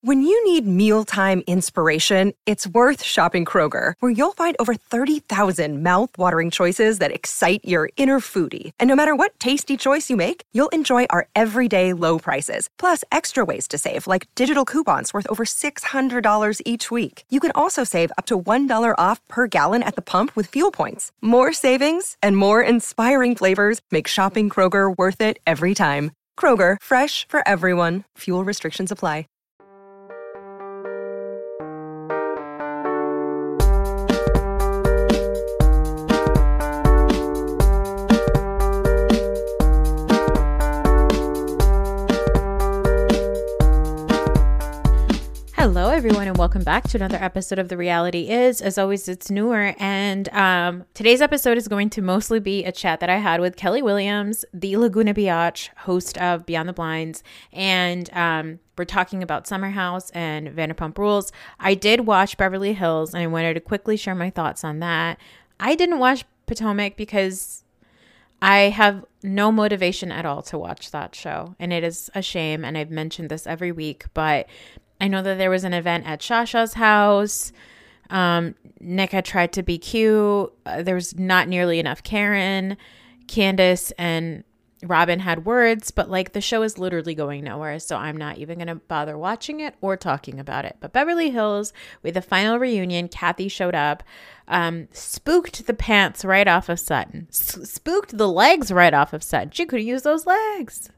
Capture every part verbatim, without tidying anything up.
When you need mealtime inspiration, it's worth shopping Kroger, where you'll find over thirty thousand mouth-watering choices that excite your inner foodie. And no matter what tasty choice you make, you'll enjoy our everyday low prices, plus extra ways to save, like digital coupons worth over six hundred dollars each week. You can also save up to one dollar off per gallon at the pump with fuel points. More savings and more inspiring flavors make shopping Kroger worth it every time. Kroger, fresh for everyone. Fuel restrictions apply. Hello, everyone, and welcome back to another episode of The Reality Is. As always, it's newer, and um, today's episode is going to mostly be a chat that I had with Kelly Williams, the Laguna Biatch, host of Beyond the Blinds, and um, we're talking about Summer House and Vanderpump Rules. I did watch Beverly Hills, and I wanted to quickly share my thoughts on that. I didn't watch Potomac because I have no motivation at all to watch that show, and it is a shame, and I've mentioned this every week, but I know that there was an event at Shasha's house. Um, Nick had tried to be cute. Uh, there was not nearly enough Karen. Candace and Robin had words, but like the show is literally going nowhere. So I'm not even going to bother watching it or talking about it. But Beverly Hills, with the final reunion, Kathy showed up, um, spooked the pants right off of Sutton, S- spooked the legs right off of Sutton. She could have used those legs.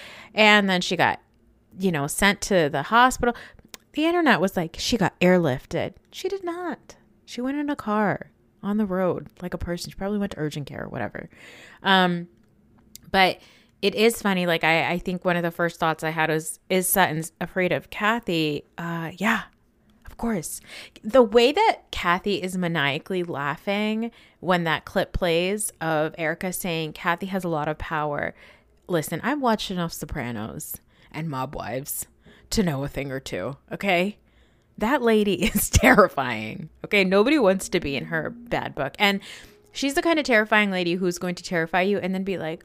And then she got, you know, sent to the hospital. The internet was like, she got airlifted. She did not. She went in a car on the road like a person. She probably went to urgent care or whatever. Um, but it is funny. Like, I, I think one of the first thoughts I had was, is Sutton afraid of Kathy? Uh, yeah, of course. The way that Kathy is maniacally laughing when that clip plays of Erica saying Kathy has a lot of power. Listen, I've watched enough Sopranos and Mob Wives to know a thing or two, okay? That lady is terrifying, okay? Nobody wants to be in her bad book. And she's the kind of terrifying lady who's going to terrify you and then be like,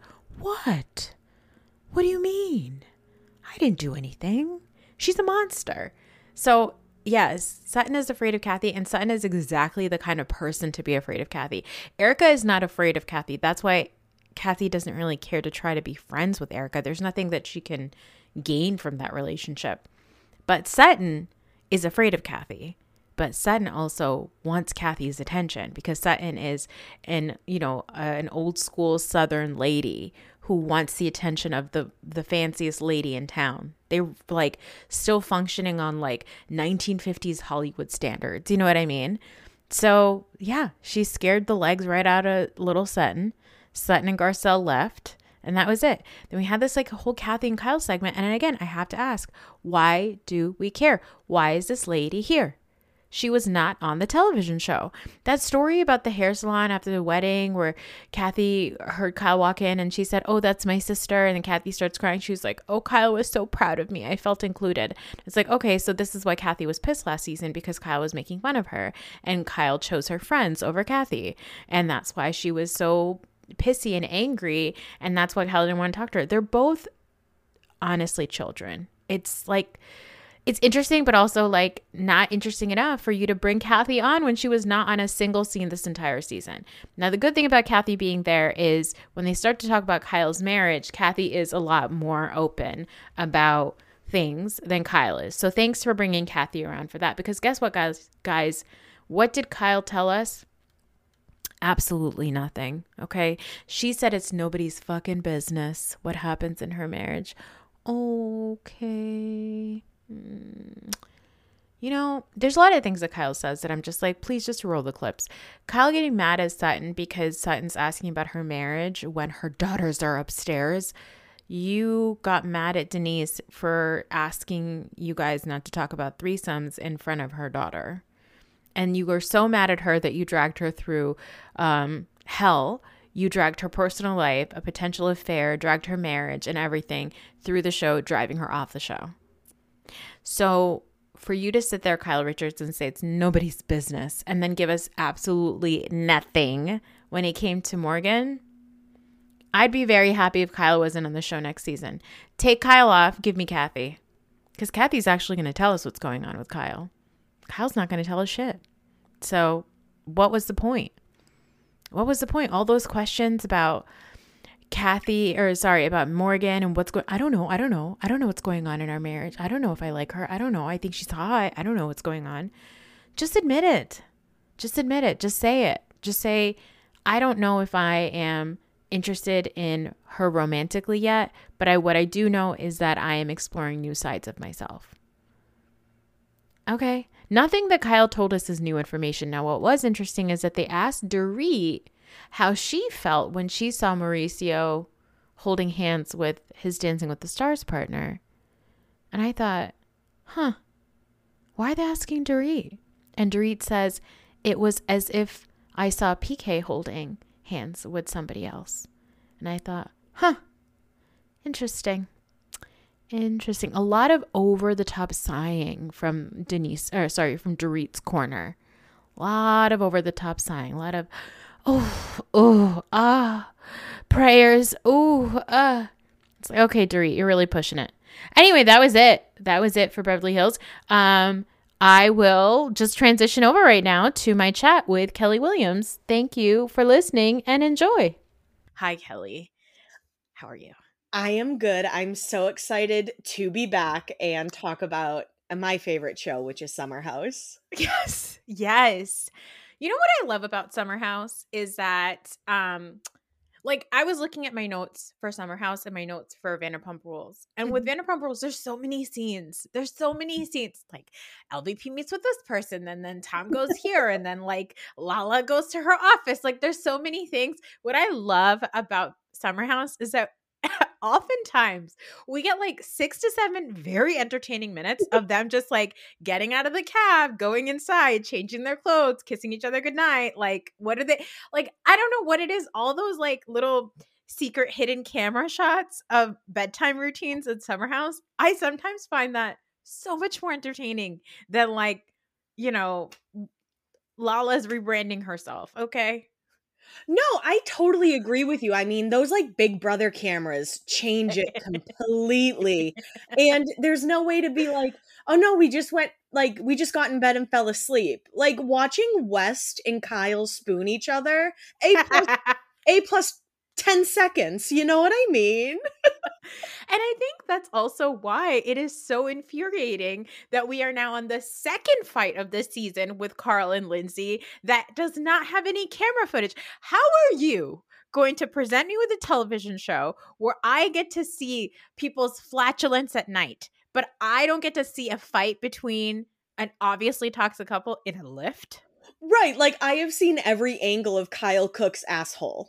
what? What do you mean? I didn't do anything. She's a monster. So, yes, Sutton is afraid of Kathy, and Sutton is exactly the kind of person to be afraid of Kathy. Erica is not afraid of Kathy. That's why Kathy doesn't really care to try to be friends with Erica. There's nothing that she can gain from that relationship. But Sutton is afraid of Kathy. But Sutton also wants Kathy's attention because Sutton is an, you know, uh, an old school Southern lady who wants the attention of the, the fanciest lady in town. They're like still functioning on like nineteen fifties Hollywood standards. You know what I mean? So yeah, she scared the legs right out of little Sutton. Sutton and Garcelle left. And that was it. Then we had this like whole Kathy and Kyle segment. And again, I have to ask, why do we care? Why is this lady here? She was not on the television show. That story about the hair salon after the wedding where Kathy heard Kyle walk in and she said, oh, that's my sister. And then Kathy starts crying. She was like, oh, Kyle was so proud of me. I felt included. It's like, okay, so this is why Kathy was pissed last season, because Kyle was making fun of her and Kyle chose her friends over Kathy. And that's why she was so pissy and angry, and that's why Kyle didn't want to talk to her. They're both honestly children. It's like, it's interesting, but also like not interesting enough for you to bring Kathy on when she was not on a single scene this entire season. Now, the good thing about Kathy being there is when they start to talk about Kyle's marriage, Kathy is a lot more open about things than Kyle is. So thanks for bringing Kathy around for that, because guess what, guys? Guys, what did Kyle tell us? Absolutely nothing. Okay. She said it's nobody's fucking business what happens in her marriage. Okay. Mm. You know, there's a lot of things that Kyle says that I'm just like, please just roll the clips. Kyle getting mad at Sutton because Sutton's asking about her marriage when her daughters are upstairs. You got mad at Denise for asking you guys not to talk about threesomes in front of her daughter. And you were so mad at her that you dragged her through um, hell. You dragged her personal life, a potential affair, dragged her marriage and everything through the show, driving her off the show. So for you to sit there, Kyle Richards, and say it's nobody's business and then give us absolutely nothing when it came to Morgan, I'd be very happy if Kyle wasn't on the show next season. Take Kyle off, give me Kathy. Because Kathy's actually going to tell us what's going on with Kyle. Kyle's not going to tell us shit. So what was the point? What was the point? All those questions about Kathy, or sorry, about Morgan and what's going, I don't know. I don't know. I don't know what's going on in our marriage. I don't know if I like her. I don't know. I think she's hot. I don't know what's going on. Just admit it. Just admit it. Just say it. Just say, I don't know if I am interested in her romantically yet, but I what I do know is that I am exploring new sides of myself. Okay. Nothing that Kyle told us is new information. Now, what was interesting is that they asked Dorit how she felt when she saw Mauricio holding hands with his Dancing with the Stars partner. And I thought, huh, why are they asking Dorit? And Dorit says, it was as if I saw P K holding hands with somebody else. And I thought, huh, interesting. Interesting. A lot of over-the-top sighing from Denise, or sorry, from Dorit's corner. A lot of over-the-top sighing. A lot of, oh, oh, ah, prayers, oh, ah. It's like, okay, Dorit, you're really pushing it. Anyway, that was it. That was it for Beverly Hills. Um, I will just transition over right now to my chat with Kelly Williams. Thank you for listening and enjoy. Hi, Kelly. How are you? I am good. I'm so excited to be back and talk about my favorite show, which is Summer House. Yes. Yes. You know what I love about Summer House is that, um, like, I was looking at my notes for Summer House and my notes for Vanderpump Rules. And with Vanderpump Rules, there's so many scenes. There's so many scenes. Like, L V P meets with this person, and then Tom goes here, and then, like, Lala goes to her office. Like, there's so many things. What I love about Summer House is that oftentimes we get like six to seven very entertaining minutes of them just like getting out of the cab, going inside, changing their clothes, kissing each other goodnight. Like, what are they like? I don't know what it is. All those like little secret hidden camera shots of bedtime routines in Summer House. I sometimes find that so much more entertaining than like, you know, Lala's rebranding herself. Okay. No, I totally agree with you. I mean, those like Big Brother cameras change it completely. And there's no way to be like, oh no, we just went, like, we just got in bed and fell asleep. Like, watching West and Kyle spoon each other, A plus, A plus ten seconds. You know what I mean? And I think that's also why it is so infuriating that we are now on the second fight of this season with Carl and Lindsay that does not have any camera footage. How are you going to present me with a television show where I get to see people's flatulence at night, but I don't get to see a fight between an obviously toxic couple in a lift? Right. Like, I have seen every angle of Kyle Cook's asshole.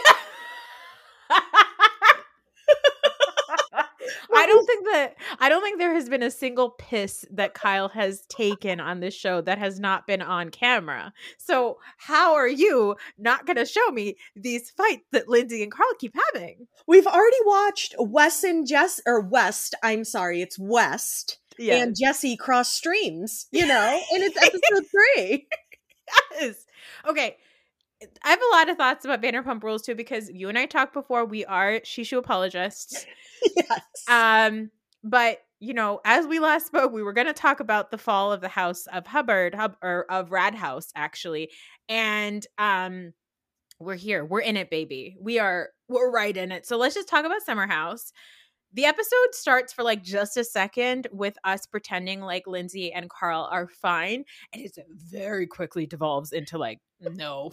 I don't think that I don't think there has been a single piss that Kyle has taken on this show that has not been on camera. So how are you not going to show me these fights that Lindsay and Carl keep having? We've already watched Wes and Jess, or West, I'm sorry, it's West, yes. and Jesse cross streams, you know, and it's episode three. Yes. Okay. I have a lot of thoughts about Vanderpump Rules too, because you and I talked before. We are Shishu apologists. Yes. Um, but you know, as we last spoke, we were going to talk about the fall of the House of Hubbard, Hub, or of Rad House, actually. And um, we're here. We're in it, baby. We are. We're right in it. So let's just talk about Summer House. The episode starts for like just a second with us pretending like Lindsay and Carl are fine, and it very quickly devolves into like, no.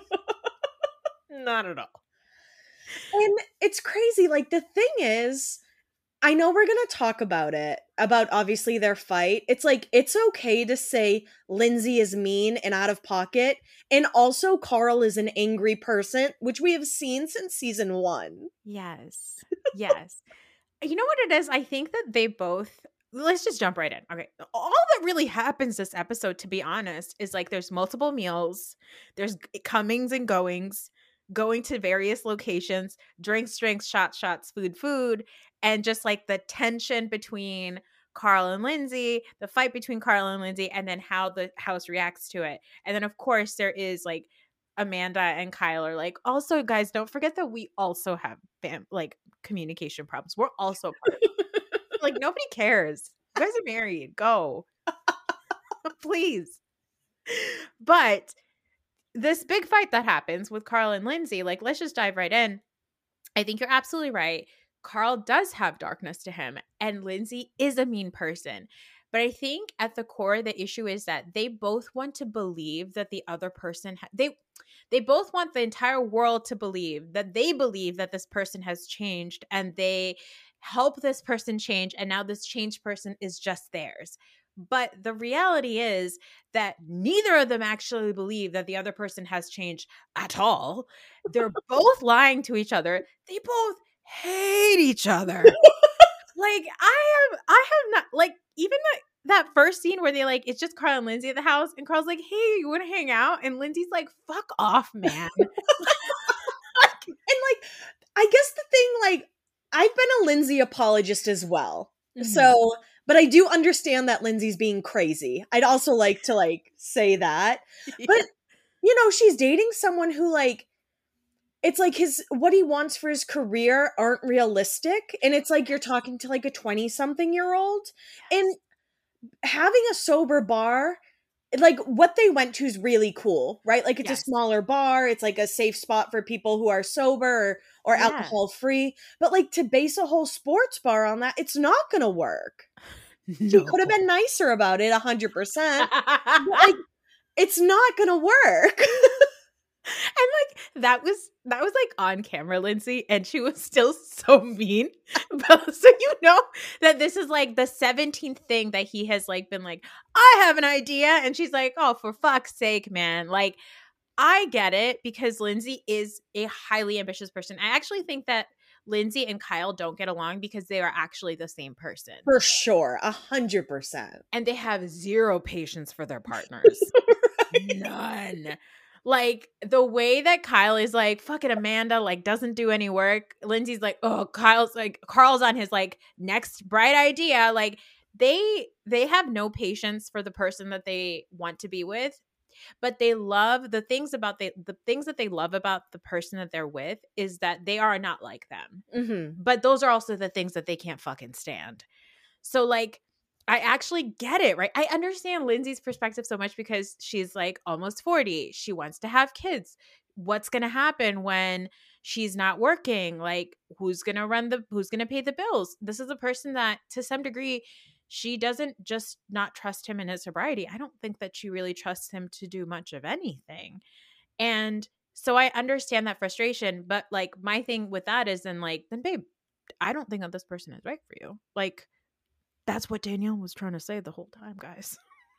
Not at all. And it's crazy. Like, the thing is, I know we're going to talk about it, about obviously their fight. It's like, it's okay to say Lindsay is mean and out of pocket. And also Carl is an angry person, which we have seen since season one. Yes. Yes. You know what it is? I think that they both, let's just jump right in. Okay. All that really happens this episode, to be honest, is like there's multiple meals, there's comings and goings, going to various locations, drinks, drinks, shots, shots, food, food, and just like the tension between Carl and Lindsay, the fight between Carl and Lindsay, and then how the house reacts to it. And then, of course, there is like Amanda and Kyle are like, also, guys, don't forget that we also have fam- like communication problems. We're also part of it. Like, nobody cares. You guys are married. Go. Please. But this big fight that happens with Carl and Lindsay, like, let's just dive right in. I think you're absolutely right. Carl does have darkness to him, and Lindsay is a mean person. But I think at the core, the issue is that they both want to believe that the other person, ha- they they both want the entire world to believe that they believe that this person has changed, and they help this person change, and now this changed person is just theirs. But the reality is that neither of them actually believe that the other person has changed at all. They're both lying to each other. They both hate each other. Like, I have, I have not, like, even that that first scene where they, like, it's just Carl and Lindsay at the house, and Carl's like, hey, you want to hang out? And Lindsay's like, fuck off, man. And like, I guess the thing, like, I've been a Lindsay apologist as well. Mm-hmm. So, but I do understand that Lindsay's being crazy. I'd also like to, like, say that. Yeah. But, you know, she's dating someone who, like, it's like his, what he wants for his career aren't realistic. And it's like you're talking to, like, a twenty-something year old. Yes. And having a sober bar, like, what they went to is really cool, right? Like, it's yes. a smaller bar. It's like a safe spot for people who are sober or, or yeah. alcohol free. But, like, to base a whole sports bar on that, it's not going to work. No. She could have been nicer about it, one hundred percent. But, like, it's not going to work. And, like, that was, that was, like, on camera, Lindsay, and she was still so mean. But, so you know that this is, like, the seventeenth thing that he has, like, been like, I have an idea. And she's like, oh, for fuck's sake, man. Like, I get it, because Lindsay is a highly ambitious person. I actually think that Lindsay and Kyle don't get along because they are actually the same person. For sure. A hundred percent. And they have zero patience for their partners. Right. None. Like, the way that Kyle is like, fucking Amanda, like, doesn't do any work. Lindsay's like, oh, Kyle's like, Carl's on his, like, next bright idea. Like, they, they have no patience for the person that they want to be with, but they love the things about the, the things that they love about the person that they're with is that they are not like them. Mm-hmm. But those are also the things that they can't fucking stand. So, like, I actually get it, right? I understand Lindsay's perspective so much because she's, like, almost forty. She wants to have kids. What's going to happen when she's not working? Like, who's going to run the, who's going to pay the bills? This is a person that, to some degree, she doesn't just not trust him in his sobriety. I don't think that she really trusts him to do much of anything. And so I understand that frustration. But, like, my thing with that is then, like, then babe, I don't think that this person is right for you. Like, that's what Danielle was trying to say the whole time, guys.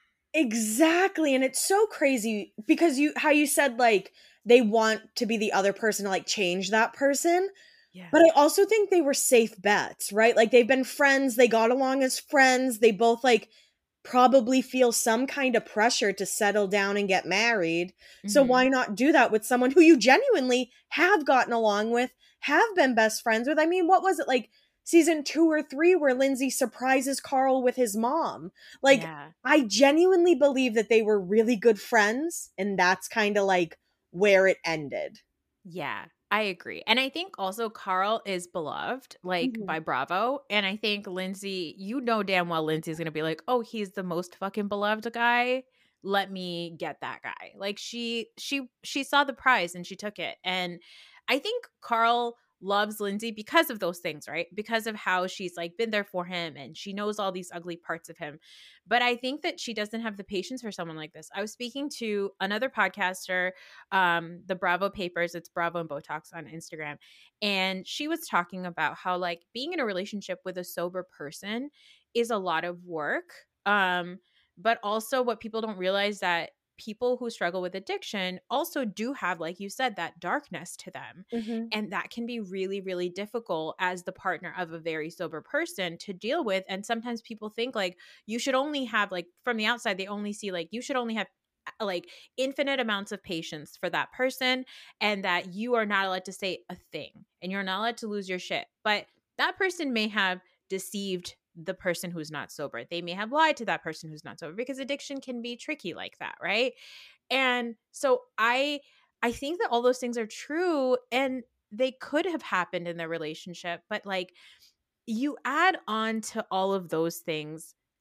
Exactly. And it's so crazy because you, how you said, like, they want to be the other person to, like, change that person. Yeah. But I also think they were safe bets, right? Like, they've been friends. They got along as friends. They both, like, probably feel some kind of pressure to settle down and get married. Mm-hmm. So why not do that with someone who you genuinely have gotten along with, have been best friends with? I mean, what was it, like, season two or three where Lindsay surprises Carl with his mom? Like, yeah. I genuinely believe that they were really good friends, and that's kind of, like, where it ended. Yeah, I agree. And I think also Carl is beloved, like, mm-hmm. by Bravo. And I think Lindsay, you know damn well Lindsay's going to be like, oh, he's the most fucking beloved guy. Let me get that guy. Like, she, she, she saw the prize and she took it. And I think Carl loves Lindsay because of those things, right? Because of how she's, like, been there for him and she knows all these ugly parts of him. But I think that she doesn't have the patience for someone like this. I was speaking to another podcaster, um, the Bravo Papers, it's Bravo and Botox on Instagram. And she was talking about how, like, being in a relationship with a sober person is a lot of work. Um, but also what people don't realize that people who struggle with addiction also do have, like you said, that darkness to them. Mm-hmm. And that can be really, really difficult as the partner of a very sober person to deal with. And sometimes people think, like, you should only have, like, from the outside, they only see, like, you should only have, like, infinite amounts of patience for that person, and that you are not allowed to say a thing and you're not allowed to lose your shit. But that person may have deceived the person who's not sober. They may have lied to that person who's not sober, because addiction can be tricky like that, right? And so I I think that all those things are true, and they could have happened in their relationship, but, like, you add on to all of those things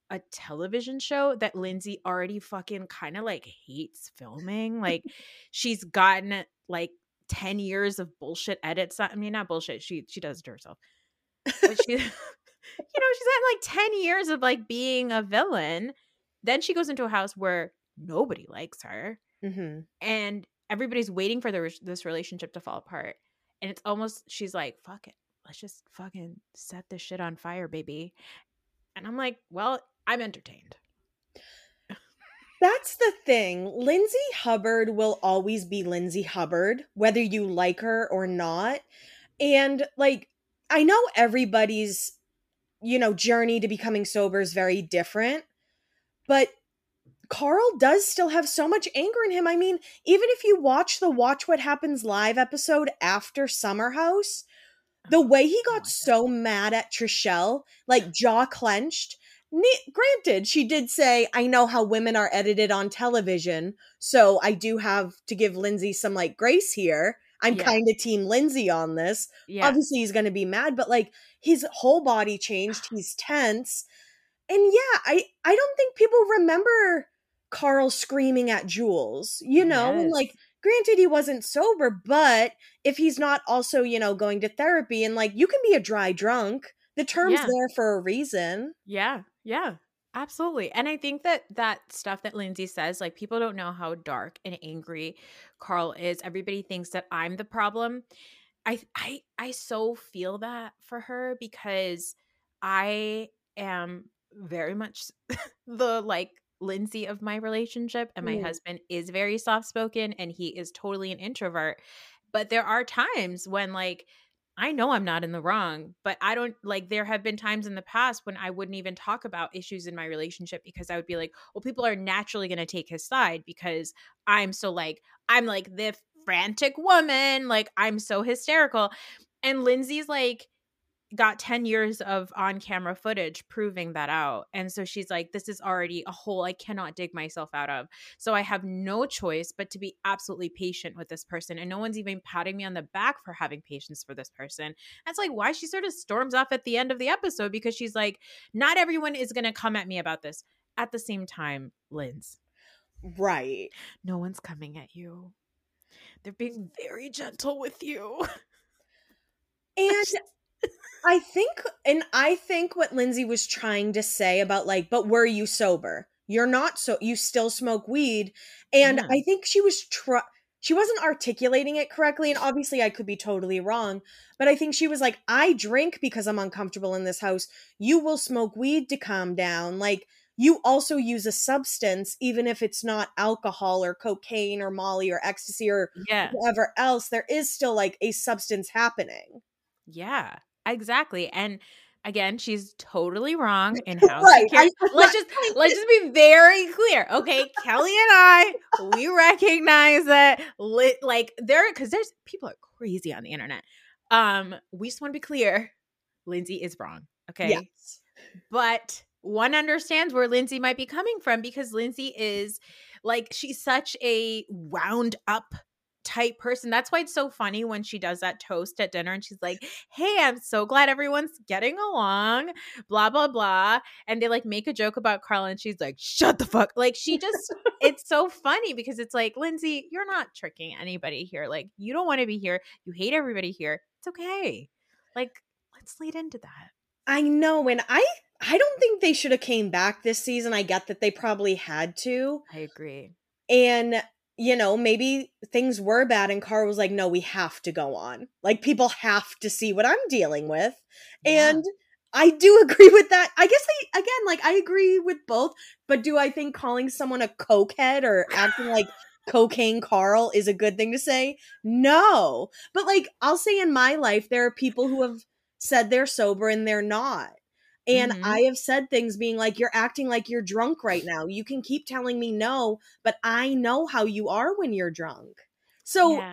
a television show that Lindsay already fucking kind of like hates filming. Like she's gotten like ten years of bullshit edits. I mean, not bullshit. She she does it to herself. But she, you know, she's had like ten years of like being a villain. Then she goes into a house where nobody likes her. Mm-hmm. And everybody's waiting for the, this relationship to fall apart. And it's almost, she's like, fuck it. Let's just fucking set this shit on fire, baby. And I'm like, well, I'm entertained. That's the thing. Lindsay Hubbard will always be Lindsay Hubbard, whether you like her or not. And like, I know everybody's, you know, journey to becoming sober is very different, but Carl does still have so much anger in him. I mean, even if you watch the Watch What Happens Live episode after Summer House, the way he got so mad at Trishelle, like jaw clenched. Granted, she did say, I know how women are edited on television, so I do have to give Lindsay some like grace here. I'm yeah. kind of team Lindsay on this. Yeah. Obviously, he's going to be mad, but like his whole body changed. He's tense. And yeah, I, I don't think people remember Carl screaming at Jules, you know, yes. and like, granted, he wasn't sober, but if he's not also, you know, going to therapy and like, you can be a dry drunk. The term's yeah. there for a reason. Yeah. Yeah. Absolutely. And I think that that stuff that Lindsay says, like people don't know how dark and angry Carl is. Everybody thinks that I'm the problem. I, I, I so feel that for her because I am very much the like Lindsay of my relationship, and my mm. husband is very soft-spoken and he is totally an introvert. But there are times when like I know I'm not in the wrong, but I don't like there have been times in the past when I wouldn't even talk about issues in my relationship because I would be like, well, people are naturally going to take his side because I'm so like I'm like the frantic woman, like I'm so hysterical. And Lindsay's like got ten years of on-camera footage proving that out. And so she's like, this is already a hole I cannot dig myself out of. So I have no choice but to be absolutely patient with this person. And no one's even patting me on the back for having patience for this person. That's like why she sort of storms off at the end of the episode, because she's like, not everyone is going to come at me about this. At the same time, Linz. Right. No one's coming at you. They're being very gentle with you. And I think, and I think what Lindsay was trying to say about like, but were you sober? You're not, so you still smoke weed. And yeah. I think she was, tr- she wasn't articulating it correctly. And obviously I could be totally wrong, but I think she was like, I drink because I'm uncomfortable in this house. You will smoke weed to calm down. Like you also use a substance, even if it's not alcohol or cocaine or Molly or ecstasy or yeah. whatever else, there is still like a substance happening. Yeah. Exactly. And again, she's totally wrong in how right. she cares. Let's just let's just be very clear. Okay. Kelly and I, we recognize that lit like there because there's people are crazy on the internet. Um, we just want to be clear. Lindsay is wrong. Okay. Yes. But one understands where Lindsay might be coming from because Lindsay is like she's such a wound up type person. That's why it's so funny when she does that toast at dinner and she's like, hey, I'm so glad everyone's getting along, blah, blah, blah. And they like make a joke about Carl and she's like, shut the fuck. Like she just, it's so funny because it's like, Lindsay, you're not tricking anybody here. Like you don't want to be here. You hate everybody here. It's okay. Like, let's lead into that. I know. And I, I don't think they should have came back this season. I get that they probably had to. I agree. And you know, maybe things were bad and Carl was like, no, we have to go on. Like, people have to see what I'm dealing with. Yeah. And I do agree with that. I guess I, again, like, I agree with both. But do I think calling someone a cokehead or acting like cocaine Carl is a good thing to say? No. But, like, I'll say in my life, there are people who have said they're sober and they're not. And mm-hmm. I have said things being like, you're acting like you're drunk right now. You can keep telling me no, but I know how you are when you're drunk. So yeah.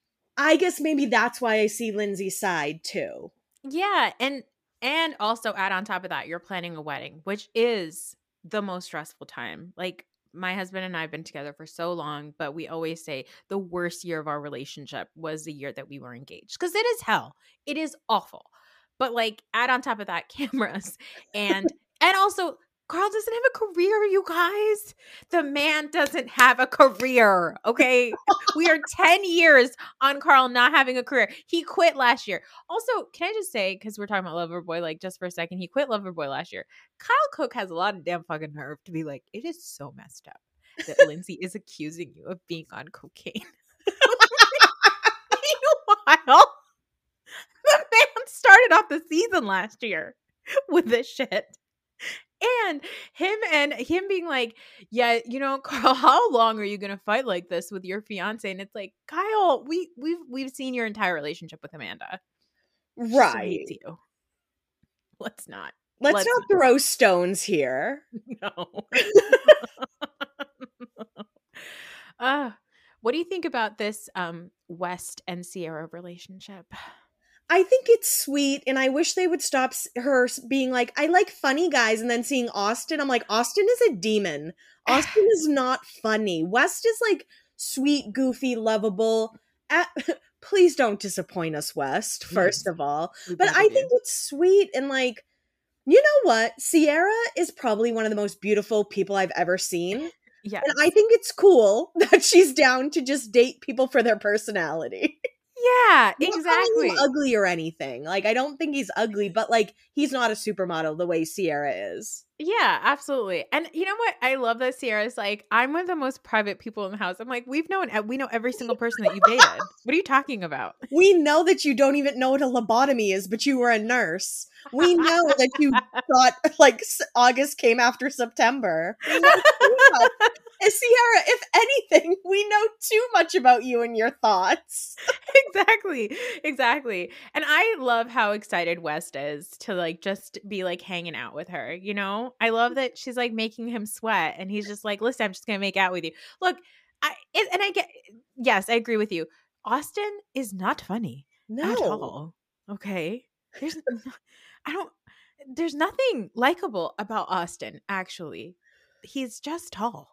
I guess maybe that's why I see Lindsay's side too. Yeah. And and also add on top of that, you're planning a wedding, which is the most stressful time. Like my husband and I have been together for so long, but we always say the worst year of our relationship was the year that we were engaged. Because it is hell. It is awful. But like add on top of that cameras and and also Carl doesn't have a career, you guys. The man doesn't have a career, okay? We are ten years on Carl not having a career. He quit last year. Also, can I just say, because we're talking about Loverboy, like, just for a second, he quit Loverboy last year. Kyle Cook has a lot of damn fucking nerve to be like, it is so messed up that Lindsay is accusing you of being on cocaine. Meanwhile, the man started off the season last year with this shit. And him and him being like, yeah, you know, Carl, how long are you gonna fight like this with your fiance? And it's like, Kyle, we we've we've seen your entire relationship with Amanda. Right. You. Let's not. Let's, Let's not throw stones here. No. uh, what do you think about this um West and Sierra relationship? I think it's sweet, and I wish they would stop her being like, I like funny guys, and then seeing Austin, I'm like, Austin is a demon. Austin is not funny. West is like sweet, goofy, lovable. At- Please don't disappoint us, West, first of all. But I think it's sweet, and like, you know what? Sierra is probably one of the most beautiful people I've ever seen. Yeah. And I think it's cool that she's down to just date people for their personality. Yeah, I'm exactly. not calling him ugly or anything. Like, I don't think he's ugly, but like, he's not a supermodel the way Sierra is. Yeah, absolutely. And you know what? I love that Sierra's like, I'm one of the most private people in the house. I'm like, we've known, we know every single person that you dated. What are you talking about? We know that you don't even know what a lobotomy is, but you were a nurse. We know that you thought like August came after September. We know too much. Sierra, if anything, we know too much about you and your thoughts. Exactly. Exactly. And I love how excited West is to like just be like hanging out with her. You know, I love that she's like making him sweat and he's just like, listen, I'm just going to make out with you. Look, I, it, and I get, yes, I agree with you. Austin is not funny No. at all. Okay. There's, I don't, there's nothing likable about Austin, actually. He's just tall.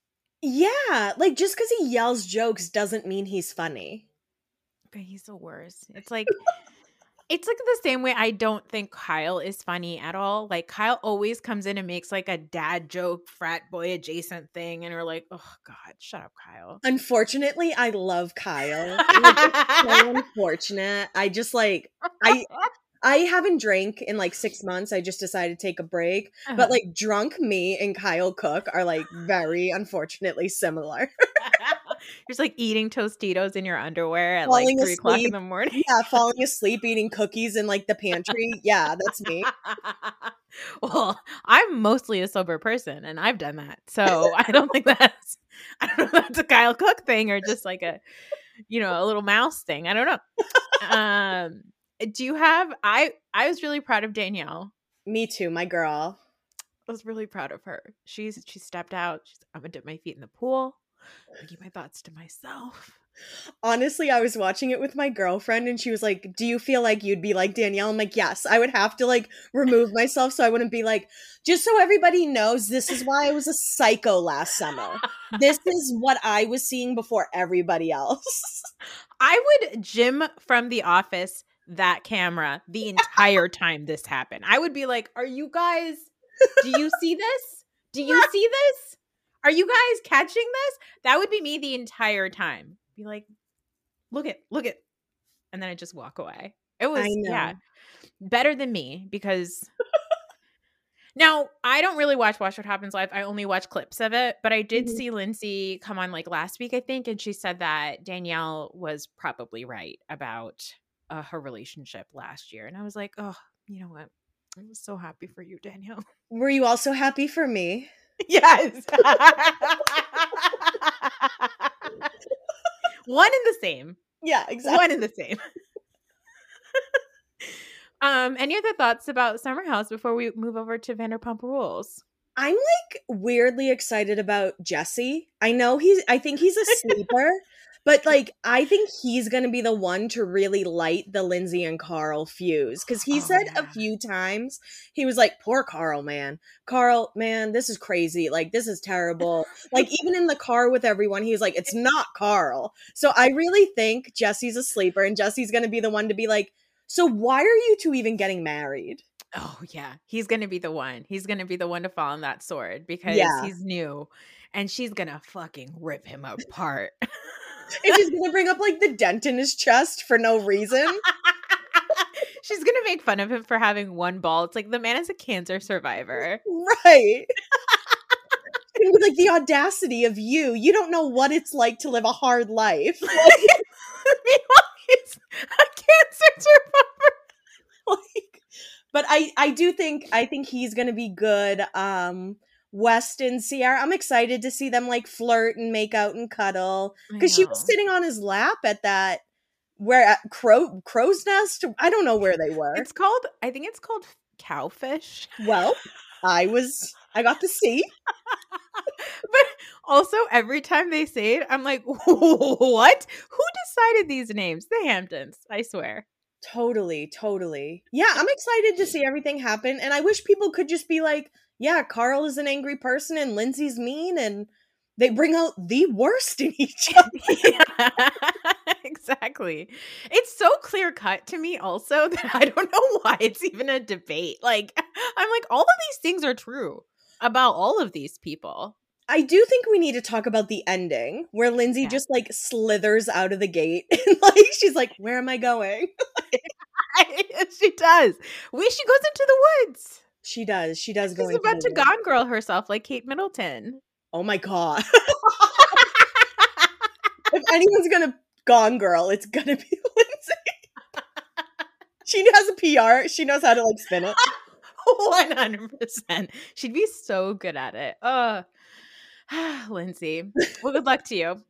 Yeah, like just because he yells jokes doesn't mean he's funny. Okay, he's the worst. It's like it's like the same way I don't think Kyle is funny at all. Like Kyle always comes in and makes like a dad joke, frat boy adjacent thing, and we're like, oh God, shut up, Kyle. Unfortunately, I love Kyle. It's so unfortunate. I just like I I haven't drank in like six months. I just decided to take a break. Uh-huh. But like drunk me and Kyle Cook are like very unfortunately similar. You're just like eating Tostitos in your underwear at falling like three asleep. o'clock in the morning. Yeah, falling asleep, eating cookies in like the pantry. Yeah, that's me. Well, I'm mostly a sober person and I've done that. So I don't think that's I don't know if that's a Kyle Cook thing or just like a, you know, a little mouse thing. I don't know. Um Do you have, I, I was really proud of Danielle. Me too, my girl. I was really proud of her. She's, she stepped out. She's, I'm going to dip my feet in the pool. I'm going to keep my thoughts to myself. Honestly, I was watching it with my girlfriend and she was like, do you feel like you'd be like Danielle? I'm like, yes, I would have to like remove myself so I wouldn't be like, just so everybody knows, this is why I was a psycho last summer. This is what I was seeing before everybody else. I would Jim from The Office that camera the entire time this happened. I would be like, are you guys, do you see this? Do you see this? Are you guys catching this? That would be me the entire time. Be like, look it, look it. And then I just walk away. It was, yeah, better than me because now I don't really watch Watch What Happens Live. I only watch clips of it, but I did mm-hmm. see Lindsay come on like last week, I think. And she said that Danielle was probably right about Uh, her relationship last year. And I was like, oh, you know what? I was so happy for you, Danielle. Were you also happy for me? Yes. One and the same. Yeah, exactly. One and the same. um, any other thoughts about Summer House before we move over to Vanderpump Rules? I'm like weirdly excited about Jesse. I know he's, I think he's a sleeper. But, like, I think he's going to be the one to really light the Lindsay and Carl fuse. Because he oh, said yeah. a few times, he was like, poor Carl, man. Carl, man, this is crazy. Like, this is terrible. Like, even in the car with everyone, he was like, it's not Carl. So I really think Jesse's a sleeper. And Jesse's going to be the one to be like, so why are you two even getting married? Oh, yeah. He's going to be the one. He's going to be the one to fall on that sword because Yeah. he's new and she's going to fucking rip him apart. And she's going to bring up like the dent in his chest for no reason. She's going to make fun of him for having one ball. It's like the man is a cancer survivor. Right. And with like the audacity of you, you don't know what it's like to live a hard life. Meanwhile, he's a cancer survivor. Like, but I, I do think I think he's gonna be good. Um, West and Sierra, I'm excited to see them like flirt and make out and cuddle because she was sitting on his lap at that where at Crow Crow's Nest. I don't know where they were. It's called. I think it's called Cowfish. Well, I was. I got to see. But also, every time they say it, I'm like, what? Who decided these names? The Hamptons, I swear. Totally, totally. Yeah, I'm excited to see everything happen. And I wish people could just be like, yeah, Carl is an angry person and Lindsay's mean. And they bring out the worst in each other. Yeah, exactly. It's so clear cut to me also that I don't know why it's even a debate. Like, I'm like, all of these things are true about all of these people. I do think we need to talk about the ending where Lindsay Yeah. just like slithers out of the gate and like she's like, where am I going? She does. We she goes into the woods. She does. She does go She's into about the to woods. Gone Girl herself like Kate Middleton. Oh my god. If anyone's gonna Gone Girl, it's gonna be Lindsay. She has a P R. She knows how to like spin it. one hundred percent. She'd be so good at it. Oh, Lindsay. Well, good luck to you.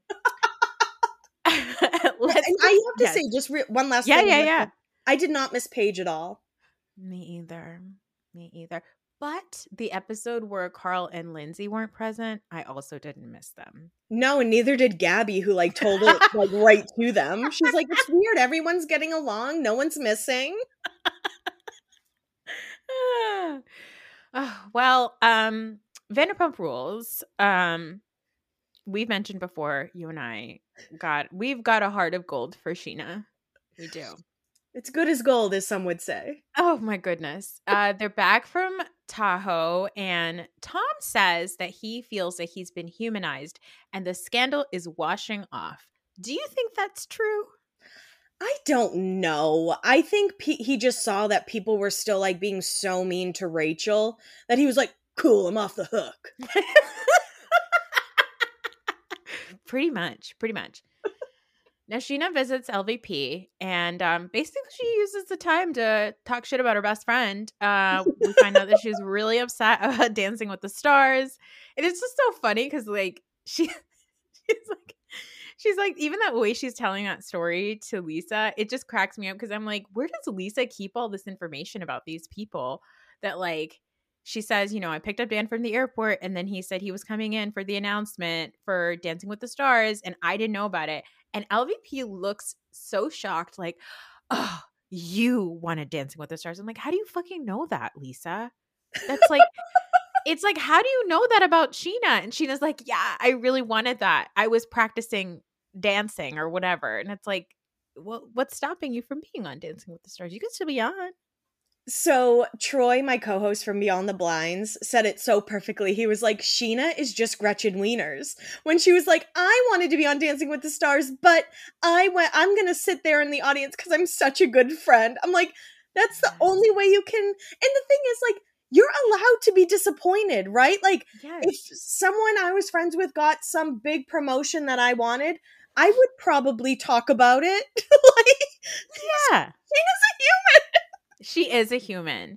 Let's, And I have to yes. say, just re- one last Yeah, thing. yeah, about yeah. that. I did not miss Paige at all. Me either. Me either. But the episode where Carl and Lindsay weren't present, I also didn't miss them. No, and neither did Gabby, who like told it like right to them. She's like, it's weird. Everyone's getting along. No one's missing. Oh, well, um, Vanderpump Rules. Um, we've mentioned before, you and I got we've got a heart of gold for Sheena. We do. It's good as gold, as some would say. Oh my goodness. Uh, they're back from Tahoe, and Tom says that he feels that he's been humanized and the scandal is washing off. Do you think that's true? I don't know. I think P- he just saw that people were still like being so mean to Rachel that he was like, cool, I'm off the hook. Pretty much. Pretty much. Now, Sheena visits L V P, and um, basically she uses the time to talk shit about her best friend. Uh, we find out that she was really upset about Dancing with the Stars. And it's just so funny because, like, she, she's like, she's like, even that way she's telling that story to Lisa, it just cracks me up because I'm like, where does Lisa keep all this information about these people that, like, she says, you know, I picked up Dan from the airport, and then he said he was coming in for the announcement for Dancing with the Stars, and I didn't know about it. And L V P looks so shocked, like, oh, you wanted Dancing with the Stars. I'm like, how do you fucking know that, Lisa? That's like, it's like, how do you know that about Sheena? And Sheena's like, yeah, I really wanted that. I was practicing dancing or whatever. And it's like, well, what's stopping you from being on Dancing with the Stars? You can still be on. So Troy, my co-host from Beyond the Blinds, said it so perfectly. He was like, Sheena is just Gretchen Wieners. When she was like, I wanted to be on Dancing with the Stars, but I went, I'm going to sit there in the audience because I'm such a good friend. I'm like, that's the only way you can. And the thing is, like, you're allowed to be disappointed, right? Like, Yes. if someone I was friends with got some big promotion that I wanted, I would probably talk about it. Like, Yeah. Sheena's a human. She is a human.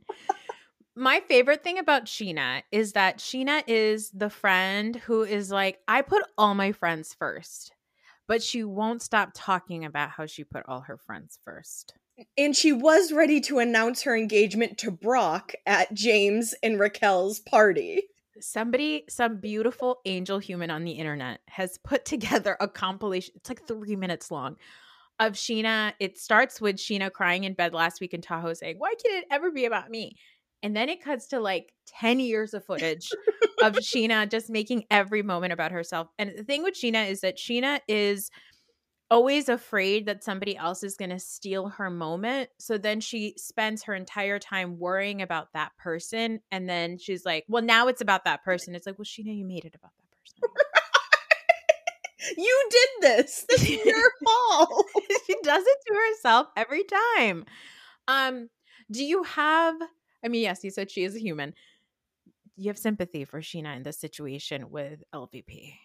My favorite thing about Sheena is that Sheena is the friend who is like, I put all my friends first, but she won't stop talking about how she put all her friends first. And she was ready to announce her engagement to Brock at James and Raquel's party. Somebody, some beautiful angel human on the internet has put together a compilation. It's like three minutes long. Of Sheena. It starts with Sheena crying in bed last week in Tahoe saying, why can't it ever be about me? And then it cuts to like ten years of footage of Sheena just making every moment about herself. And the thing with Sheena is that Sheena is always afraid that somebody else is going to steal her moment. So then she spends her entire time worrying about that person. And then she's like, well, now it's about that person. It's like, well, Scheana, you made it about that person. You did this. This is your fault. She does it to herself every time. Um, do you have, I mean, yes, you said she is a human. Do you have sympathy for Scheana in this situation with L V P?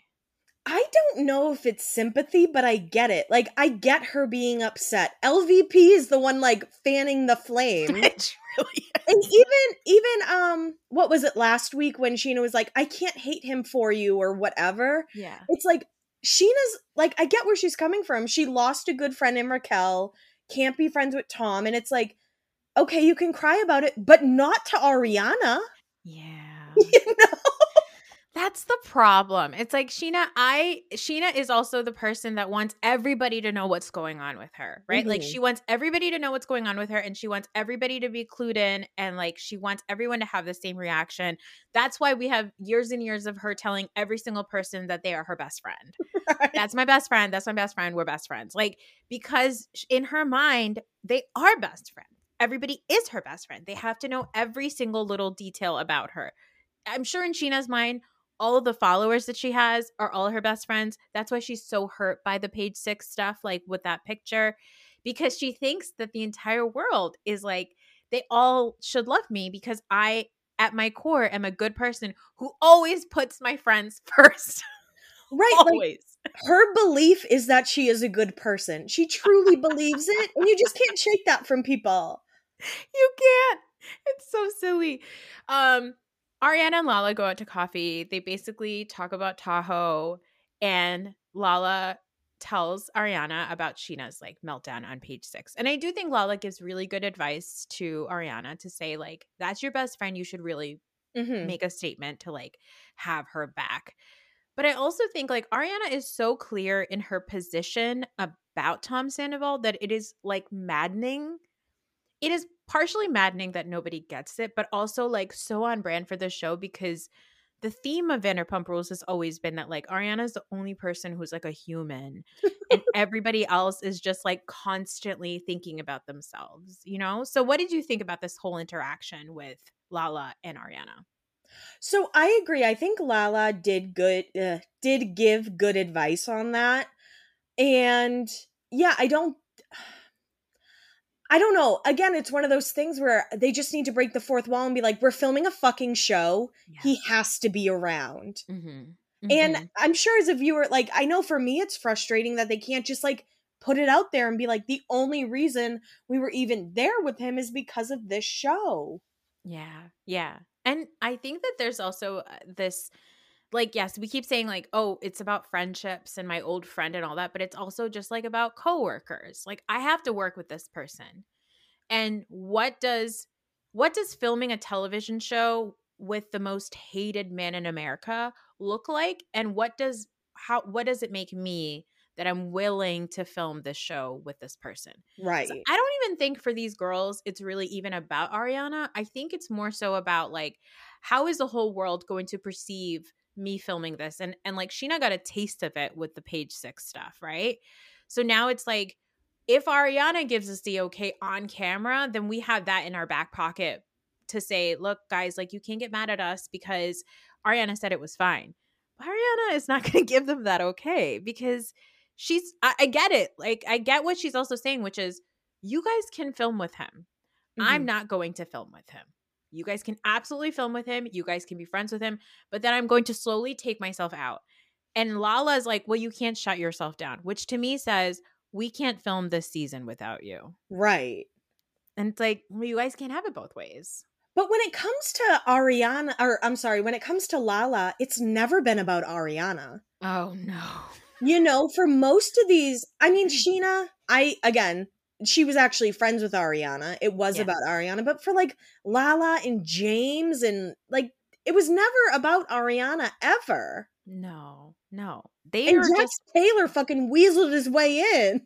I don't know if it's sympathy, but I get it. Like, I get her being upset. L V P is the one, like, fanning the flame. It really is. And even, even, um, what was it last week when Scheana was like, I can't hate him for you or whatever. Yeah. It's like, Sheena's, like, I get where she's coming from. She lost a good friend in Raquel, can't be friends with Tom. And it's like, okay, you can cry about it, but not to Ariana. Yeah. You know? That's the problem. It's like Scheana, I Scheana is also the person that wants everybody to know what's going on with her, right? Mm-hmm. Like she wants everybody to know what's going on with her and she wants everybody to be clued in and like she wants everyone to have the same reaction. That's why we have years and years of her telling every single person that they are her best friend. Right. That's my best friend. That's my best friend. We're best friends. Like because in her mind, they are best friends. Everybody is her best friend. They have to know every single little detail about her. I'm sure in Sheena's mind, all of the followers that she has are all her best friends. That's why she's so hurt by the page six stuff, like with that picture, because she thinks that the entire world is like, they all should love me because I, at my core, am a good person who always puts my friends first. Right. Always. Like, her belief is that she is a good person. She truly believes it. And you just can't shake that from people. You can't. It's so silly. Um, Ariana and Lala go out to coffee. They basically talk about Tahoe, and Lala tells Ariana about Sheena's like meltdown on page six. And I do think Lala gives really good advice to Ariana to say like, that's your best friend. You should really mm-hmm. make a statement to like have her back. But I also think like Ariana is so clear in her position about Tom Sandoval that it is like maddening. It is partially maddening that nobody gets it, but also like so on brand for the show because the theme of Vanderpump Rules has always been that like Ariana's the only person who's like a human and everybody else is just like constantly thinking about themselves, you know? So what did you think about this whole interaction with Lala and Ariana? So I agree. I think Lala did good, uh, did give good advice on that. And yeah, I don't... I don't know. Again, it's one of those things where they just need to break the fourth wall and be like, we're filming a fucking show. Yeah. He has to be around. Mm-hmm. Mm-hmm. And I'm sure as a viewer, like, I know for me, it's frustrating that they can't just like put it out there and be like, the only reason we were even there with him is because of this show. Yeah. Yeah. And I think that there's also this, like, yes, we keep saying like, oh, it's about friendships and my old friend and all that, but it's also just like about coworkers. Like I have to work with this person. And what does what does filming a television show with the most hated man in America look like? And what does how what does it make me that I'm willing to film this show with this person? Right. So I don't even think for these girls it's really even about Ariana. I think it's more so about like, how is the whole world going to perceive me filming this? And and like Scheana got a taste of it with the page six stuff, right? So now it's like, if Ariana gives us the okay on camera, then we have that in our back pocket to say, look, guys, like you can't get mad at us because Ariana said it was fine. But Ariana is not going to give them that okay because she's, I, I get it. Like I get what she's also saying, which is you guys can film with him. Mm-hmm. I'm not going to film with him. You guys can absolutely film with him. You guys can be friends with him. But then I'm going to slowly take myself out. And Lala is like, well, you can't shut yourself down, which to me says, we can't film this season without you. Right. And it's like, well, you guys can't have it both ways. But when it comes to Ariana, or I'm sorry, when it comes to Lala, it's never been about Ariana. Oh, no. You know, for most of these, I mean, Scheana, I, again, she was actually friends with Ariana. It was yeah. about Ariana. But for like Lala and James and like, it was never about Ariana ever. No, no. They and are Jax just Taylor fucking weaseled his way in.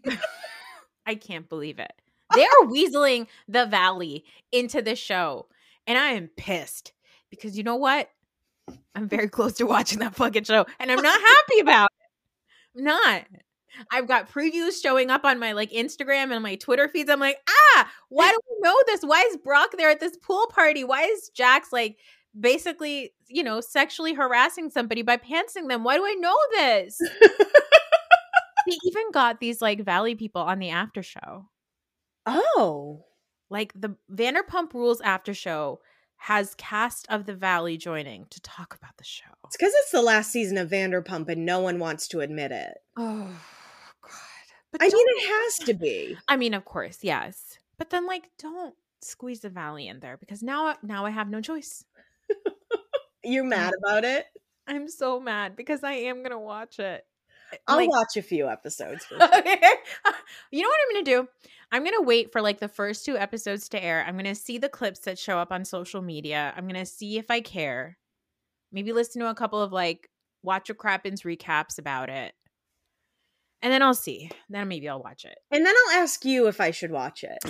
I can't believe it. They are weaseling the Valley into the show. And I am pissed because you know what? I'm very close to watching that fucking show and I'm not happy about it. I'm not. I've got previews showing up on my like Instagram and my Twitter feeds. I'm like, ah, why do we know this? Why is Brock there at this pool party? Why is Jax like basically, you know, sexually harassing somebody by pantsing them? Why do I know this? They even got these like Valley people on the after show. Oh. Like the Vanderpump Rules after show has cast of the Valley joining to talk about the show. It's because it's the last season of Vanderpump and no one wants to admit it. Oh, God. But I mean, it has to be. I mean, of course, yes. But then, like, don't squeeze the Valley in there because now, now I have no choice. You're mad about it? I'm so mad because I am going to watch it. I'll like, watch a few episodes. For sure. You know what I'm going to do? I'm going to wait for like the first two episodes to air. I'm going to see the clips that show up on social media. I'm going to see if I care. Maybe listen to a couple of like Watch What Crappens recaps about it. And then I'll see. Then maybe I'll watch it. And then I'll ask you if I should watch it.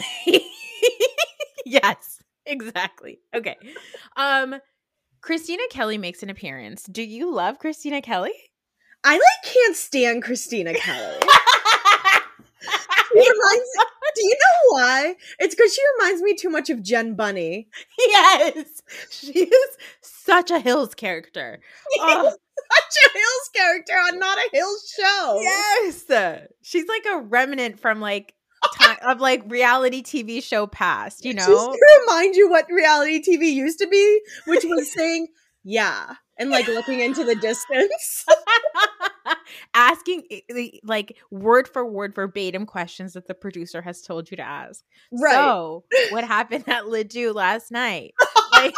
Yes, exactly. Okay. Um, Christina Kelly makes an appearance. Do you love Christina Kelly? I like can't stand Christina Kelly. She reminds, do you know why? It's because she reminds me too much of Jen Bunny. Yes, she is such a Hills character. Oh. Such a Hills character on not a Hills show. Yes, she's like a remnant from like time of like reality T V show past. You know, just to remind you what reality T V used to be, which was saying yeah and like looking into the distance. Asking like word for word verbatim questions that the producer has told you to ask. Right. So, what happened at Ledoux last night? Like,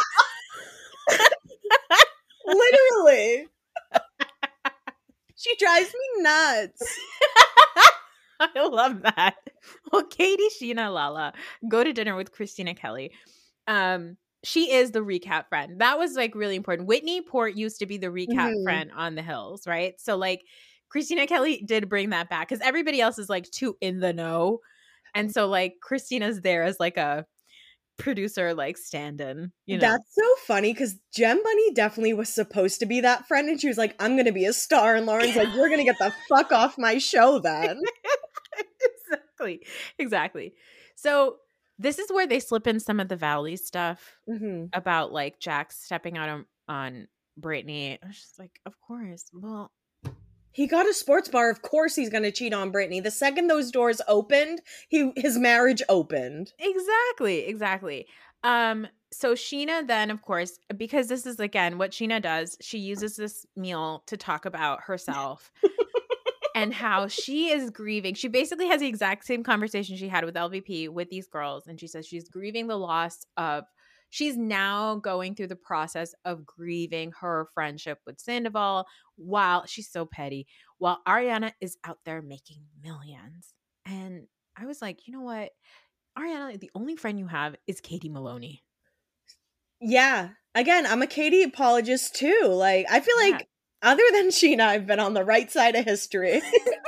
literally. She drives me nuts. I love that. Well, Katie, Sheena, Lala go to dinner with Christina Kelly. Um, she is the recap friend. That was like really important. Whitney Port used to be the recap mm-hmm. friend on The Hills, right? So like Christina Kelly did bring that back because everybody else is like too in the know. And so like Christina's there as like a producer like stand-in, you know. That's so funny because Jen Bunny definitely was supposed to be that friend and she was like, I'm gonna be a star, and Lauren's like, you're gonna get the fuck off my show then. Exactly. Exactly. So this is where they slip in some of the Valley stuff mm-hmm. about like Jax stepping out on, on Brittany. I was just like, of course. Well, he got a sports bar. Of course he's going to cheat on Brittany. The second those doors opened, he his marriage opened. Exactly. Exactly. Um, so Sheena then, of course, because this is, again, what Sheena does, she uses this meal to talk about herself. And how she is grieving. She basically has the exact same conversation she had with L V P with these girls. And she says she's grieving the loss of, she's now going through the process of grieving her friendship with Sandoval while she's so petty, while Ariana is out there making millions. And I was like, you know what? Ariana, the only friend you have is Katie Maloney. Yeah. Again, I'm a Katie apologist too. Like, I feel yeah. like other than Sheena, I've been on the right side of history.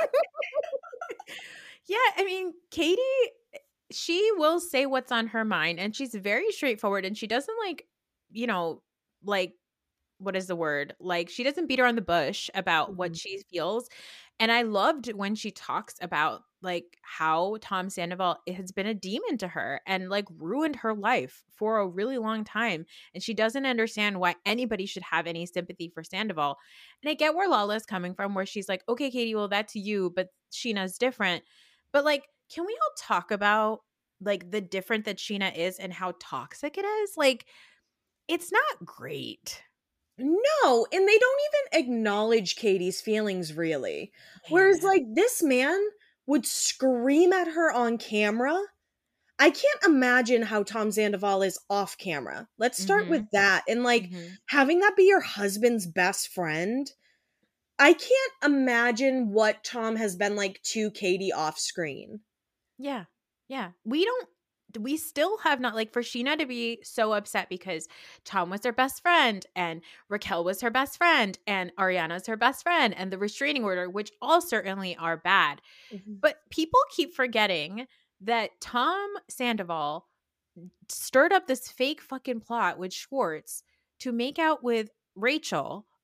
Yeah, I mean, Katie, she will say what's on her mind, and she's very straightforward, and she doesn't like, you know, like, what is the word? Like, she doesn't beat around the bush about mm-hmm. what she feels. And I loved when she talks about like how Tom Sandoval has been a demon to her and like ruined her life for a really long time. And she doesn't understand why anybody should have any sympathy for Sandoval. And I get where Lala's coming from, where she's like, okay, Katie, well, that's you, but Sheena's different. But like, can we all talk about like the different that Sheena is and how toxic it is? Like, it's not great. No, and they don't even acknowledge Katie's feelings, really. Whereas, like, this man would scream at her on camera. I can't imagine how Tom Sandoval is off camera. Let's start mm-hmm. with that. And, like, mm-hmm. having that be your husband's best friend, I can't imagine what Tom has been like to Katie off screen. Yeah, yeah. We don't. We still have not, like, for Sheena to be so upset because Tom was her best friend and Raquel was her best friend and Ariana's her best friend and the restraining order, which all certainly are bad. Mm-hmm. But people keep forgetting that Tom Sandoval stirred up this fake fucking plot with Schwartz to make out with Rachel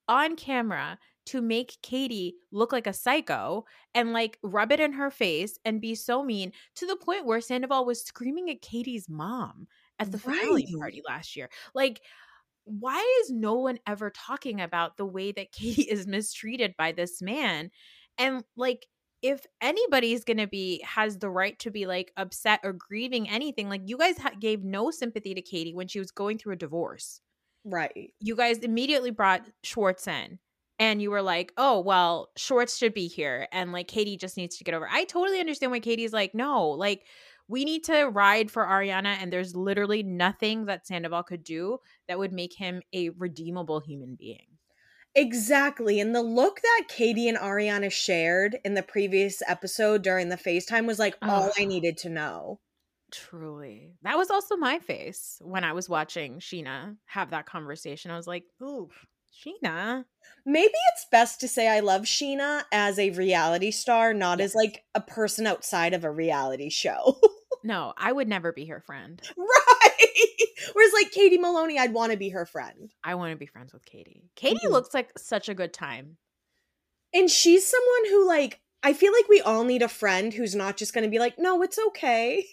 on camera to make Katie look like a psycho and like rub it in her face and be so mean to the point where Sandoval was screaming at Katie's mom at the finale Right. party last year. Like, why is no one ever talking about the way that Katie is mistreated by this man? And like, if anybody's going to be, has the right to be like upset or grieving anything, like you guys ha- gave no sympathy to Katie when she was going through a divorce. Right. You guys immediately brought Schwartz in and you were like, oh, well, Schwartz should be here. And like, Katie just needs to get over. I totally understand why Katie's like, no, like we need to ride for Ariana. And there's literally nothing that Sandoval could do that would make him a redeemable human being. Exactly. And the look that Katie and Ariana shared in the previous episode during the FaceTime was like all Ugh. I needed to know. Truly. That was also my face when I was watching Sheena have that conversation. I was like, ooh, Sheena. Maybe it's best to say I love Sheena as a reality star, not Yes. as like a person outside of a reality show. No, I would never be her friend. Right. Whereas like Katie Maloney, I'd want to be her friend. I want to be friends with Katie. Katie Mhm. looks like such a good time. And she's someone who like, I feel like we all need a friend who's not just going to be like, no, it's okay.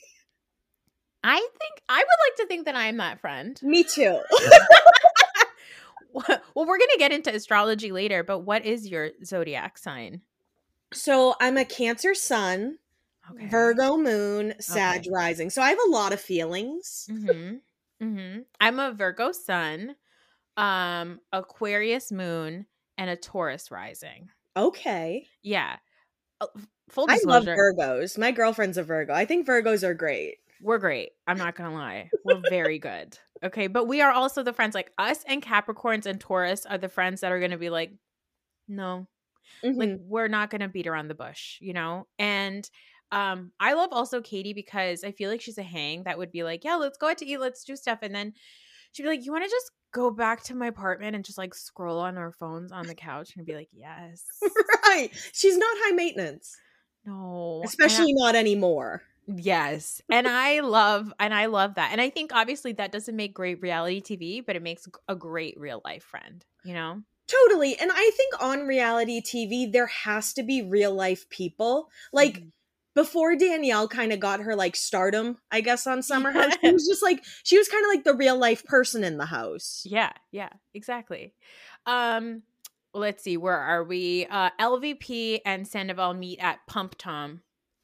I think I would like to think that I'm that friend. Me too. Well, we're going to get into astrology later, but what is your zodiac sign? So I'm a Cancer sun, Okay. Virgo moon, Sag Okay. rising. So I have a lot of feelings. Mm-hmm. Mm-hmm. I'm a Virgo sun, um, Aquarius moon, and a Taurus rising. Okay. Yeah. Uh, Full I love disclosure, Virgos. My girlfriend's a Virgo. I think Virgos are great. we're great. I'm not gonna lie. We're very good. Okay. But we are also the friends, like us and Capricorns and Taurus are the friends that are gonna be like, no, like Mhm. we're not gonna beat around the bush, you know? And um, I love also Katie because I feel like she's a hang that would be like, yeah, let's go out to eat, let's do stuff. And then she'd be like, you want to just go back to my apartment and just like scroll on our phones on the couch? And be like, yes. Right. She's not high maintenance. No. And I- Especially not anymore. Yes. And I love and I love that. And I think obviously that doesn't make great reality T V, but it makes a great real life friend, you know? Totally. And I think on reality T V, there has to be real life people. Like, Mhm. before Danielle kind of got her like stardom, I guess, on Summer House, she was just like, she was kind of like the real life person in the house. Yeah, yeah, exactly. Um, let's see, where are we? Uh L V P and Sandoval meet at Pump Tom.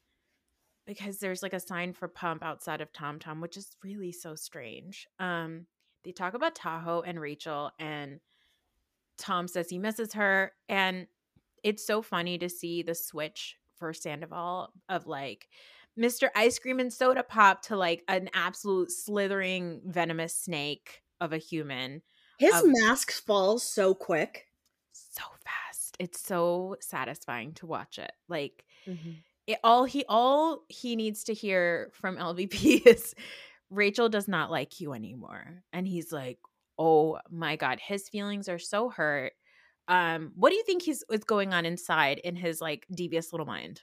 Because there's like a sign for pump outside of Tom Tom, which is really so strange. Um, they talk about Tahoe and Rachel, and Tom says he misses her. And it's so funny to see the switch for Sandoval of like Mister Ice Cream and Soda Pop to like an absolute slithering venomous snake of a human. His Um, mask falls so quick. So fast. It's so satisfying to watch it. Like it all he all he needs to hear from L V P is Rachel does not like you anymore. And he's like, oh my God, his feelings are so hurt. Um, what do you think he's is going on inside in his like devious little mind?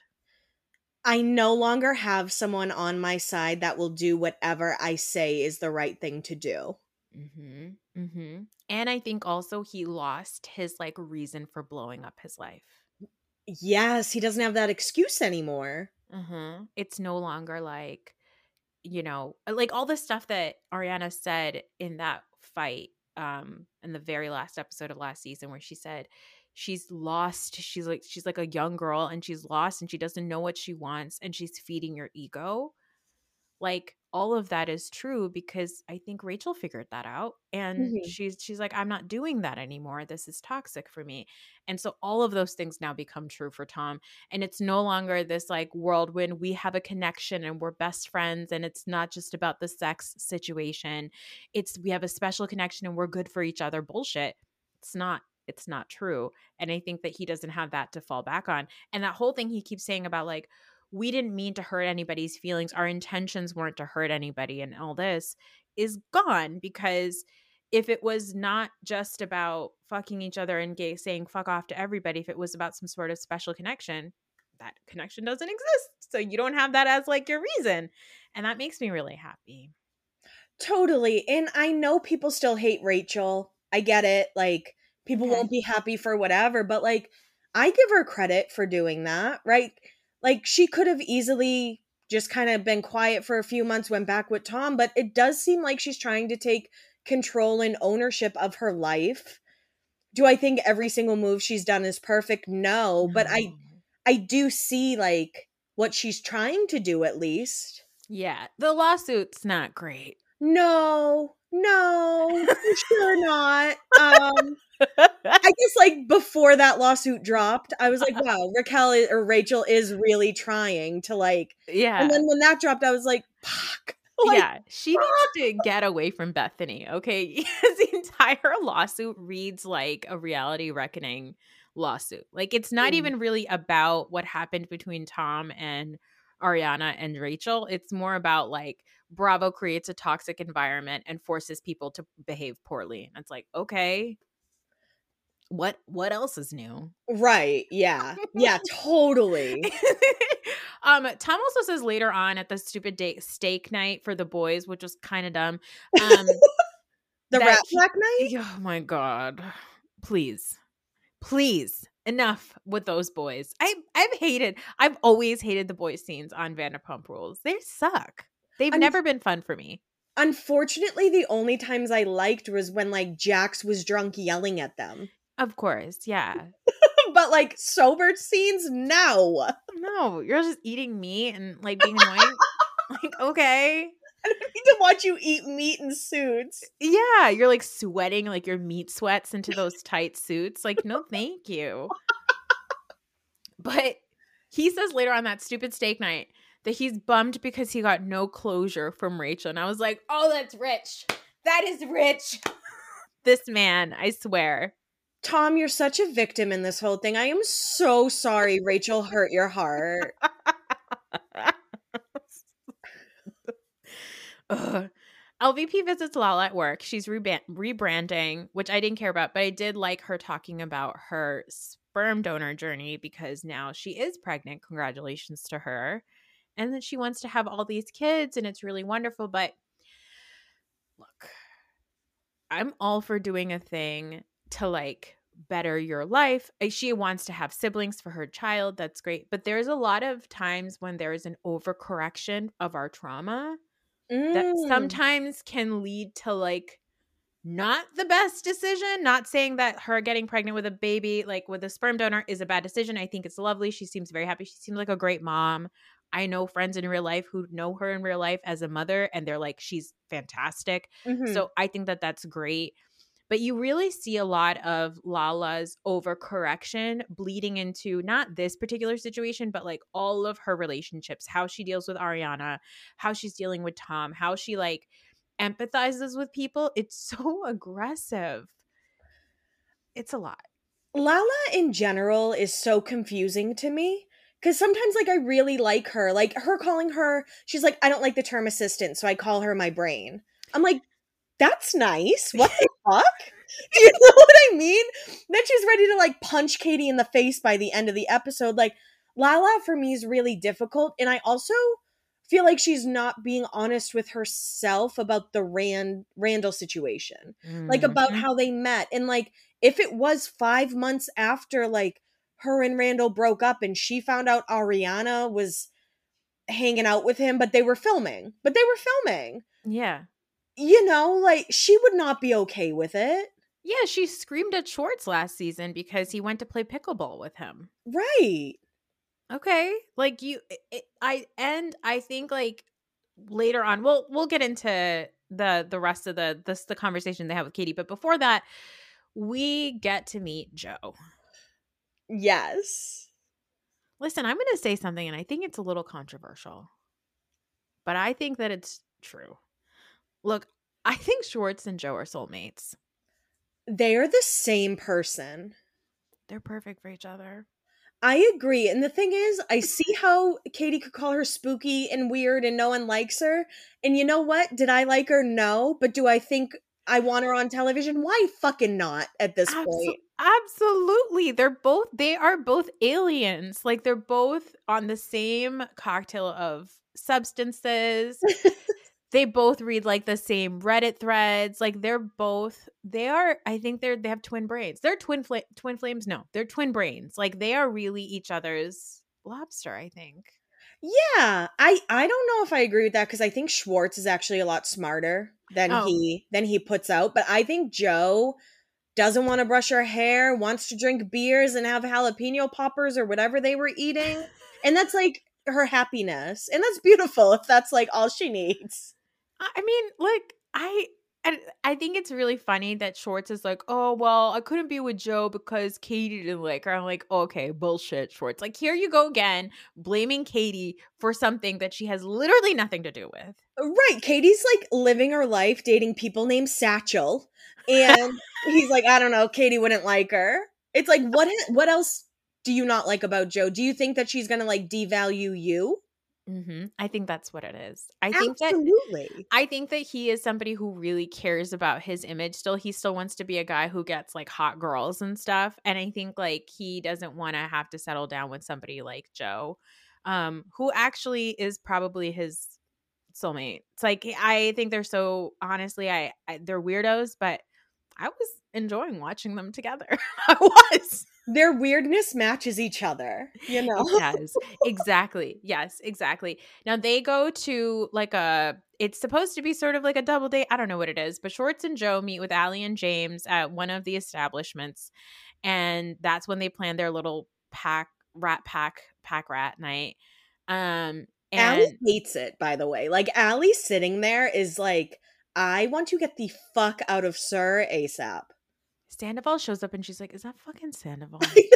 I no longer have someone on my side that will do whatever I say is the right thing to do. Mm-hmm. Mm-hmm. And I think also he lost his like reason for blowing up his life. Yes, he doesn't have that excuse anymore. Uh-huh. It's no longer like, you know, like all the stuff that Ariana said in that fight, um, in the very last episode of last season, where she said she's lost. She's like she's like a young girl and she's lost and she doesn't know what she wants and she's feeding your ego. Like all of that is true because I think Rachel figured that out and Mhm. she's she's like, I'm not doing that anymore. This is toxic for me. And so all of those things now become true for Tom. And it's no longer this like whirlwind, we have a connection and we're best friends and it's not just about the sex situation. It's we have a special connection and we're good for each other bullshit. It's not it's not true. And I think that he doesn't have that to fall back on. And that whole thing he keeps saying about like, we didn't mean to hurt anybody's feelings. Our intentions weren't to hurt anybody. And all this is gone because if it was not just about fucking each other and gay, saying fuck off to everybody, if it was about some sort of special connection, that connection doesn't exist. So you don't have that as like your reason. And that makes me really happy. Totally. And I know people still hate Rachel. I get it. Like, People Okay. won't be happy for whatever, but like I give her credit for doing that, right? Like she could have easily just kind of been quiet for a few months, went back with Tom, but it does seem like she's trying to take control and ownership of her life. Do I think every single move she's done is perfect? No, but I No. I do see like what she's trying to do at least. Yeah, the lawsuit's not great. No, no, for sure not. Um, I guess like before that lawsuit dropped, I was like, wow, Raquel i- or Rachel is really trying to like, and Yeah. then when that dropped, I was like, fuck. Like, Yeah, she needs to get away from Bethany, okay? Because the entire lawsuit reads like a reality reckoning lawsuit. Like, it's not Mm. even really about what happened between Tom and Ariana and Rachel. It's more about like Bravo creates a toxic environment and forces people to behave poorly. And it's like, okay, what what else is new? right, yeah, yeah, totally. um, Tom also says later on at the stupid date steak night for the boys, which was kind of dumb. Um, The that Rat he- Pack night? oh my god, please, please, enough with those boys. I I've hated. I've always hated the boys scenes on Vanderpump Rules. They suck. They've I'm- never been fun for me. Unfortunately, the only times I liked was when like Jax was drunk yelling at them. Of course, yeah. But like sober scenes, no. No, you're just eating meat and like being annoying. Like, okay. I don't need to watch you eat meat in suits. Yeah, you're like sweating like your meat sweats into those tight suits. Like, no, thank you. But he says later on that stupid steak night that he's bummed because he got no closure from Rachel. And I was like, oh, that's rich. That is rich. This man, I swear. Tom, you're such a victim in this whole thing. I am so sorry Rachel hurt your heart. Ugh. L V P visits Lala at work. She's reba- rebranding, which I didn't care about, but I did like her talking about her sperm donor journey because now she is pregnant. Congratulations to her. And then she wants to have all these kids, and it's really wonderful. But look, I'm all for doing a thing to like better your life. Uh, She wants to have siblings for her child. That's great. But there's a lot of times when there is an overcorrection of our trauma that Mm. sometimes can lead to like not the best decision. Not saying that her getting pregnant with a baby, like with a sperm donor, is a bad decision. I think it's lovely. She seems very happy. She seems like a great mom. I know friends in real life who know her in real life as a mother, and they're like, she's fantastic. Mhm. So I think that that's great. But you really see a lot of Lala's overcorrection bleeding into not this particular situation, but like all of her relationships, how she deals with Ariana, how she's dealing with Tom, how she like empathizes with people. It's so aggressive. It's a lot. Lala in general is so confusing to me because sometimes like I really like her. Like her calling her, she's like, I don't like the term assistant, so I call her my brain. I'm like, that's nice. What the fuck? Do you know what I mean? Then she's ready to like punch Katie in the face by the end of the episode. Like Lala for me is really difficult, and I also feel like she's not being honest with herself about the Rand Randall situation. Like about Mhm. how they met, and like if it was five months after like her and Randall broke up and she found out Ariana was hanging out with him, but they were filming. But they were filming. Yeah. You know, like she would not be okay with it. Yeah, she screamed at Schwartz last season because he went to play pickleball with him. Right. Okay. Like you it, I and I think like later on we'll we'll get into the the rest of the this the conversation they have with Katie, but before that we get to meet Joe. Yes. Listen, I'm going to say something and I think it's a little controversial. But I think that it's true. Look, I think Schwartz and Joe are soulmates. They are the same person. They're perfect for each other. I agree. And the thing is, I see how Katie could call her spooky and weird and no one likes her. And you know what? Did I like her? No. But do I think I want her on television? Why fucking not at this Abso- point? Absolutely. They're both they are both aliens. Like they're both on the same cocktail of substances. They both read like the same Reddit threads. Like they're both, they are, I think they're, they have twin brains. They're twin, fla- twin flames. No, they're twin brains. Like they are really each other's lobster, I think. Yeah, I I don't know if I agree with that because I think Schwartz is actually a lot smarter than Oh. he than he puts out. But I think Joe doesn't want to brush her hair, wants to drink beers and have jalapeno poppers or whatever they were eating, and that's like her happiness, and that's beautiful if that's like all she needs. I mean, like I, I, I think it's really funny that Schwartz is like, oh well, I couldn't be with Joe because Katie didn't like her. I'm like, okay, bullshit, Schwartz. Like here you go again, blaming Katie for something that she has literally nothing to do with. Right, Katie's like living her life dating people named Satchel, and he's like, I don't know, Katie wouldn't like her. It's like, what what else do you not like about Joe? Do you think that she's gonna like devalue you? Mm-hmm. I think that's what it is. I think Absolutely. that I think that he is somebody who really cares about his image. Still, he still wants to be a guy who gets like hot girls and stuff. And I think like he doesn't want to have to settle down with somebody like Joe, um, who actually is probably his soulmate. It's like I think they're so honestly, I, I they're weirdos, but I was enjoying watching them together. I was. Their weirdness matches each other, you know? It does. Exactly. Yes, exactly. Now they go to like a, it's supposed to be sort of like a double date. I don't know what it is, but Schwartz and Joe meet with Allie and James at one of the establishments. And that's when they plan their little pack, rat pack, pack rat night. Um, and Allie hates it, by the way. Like, Allie sitting there is like, I want to get the fuck out of Sir ASAP. Sandoval shows up and she's like, is that fucking Sandoval? I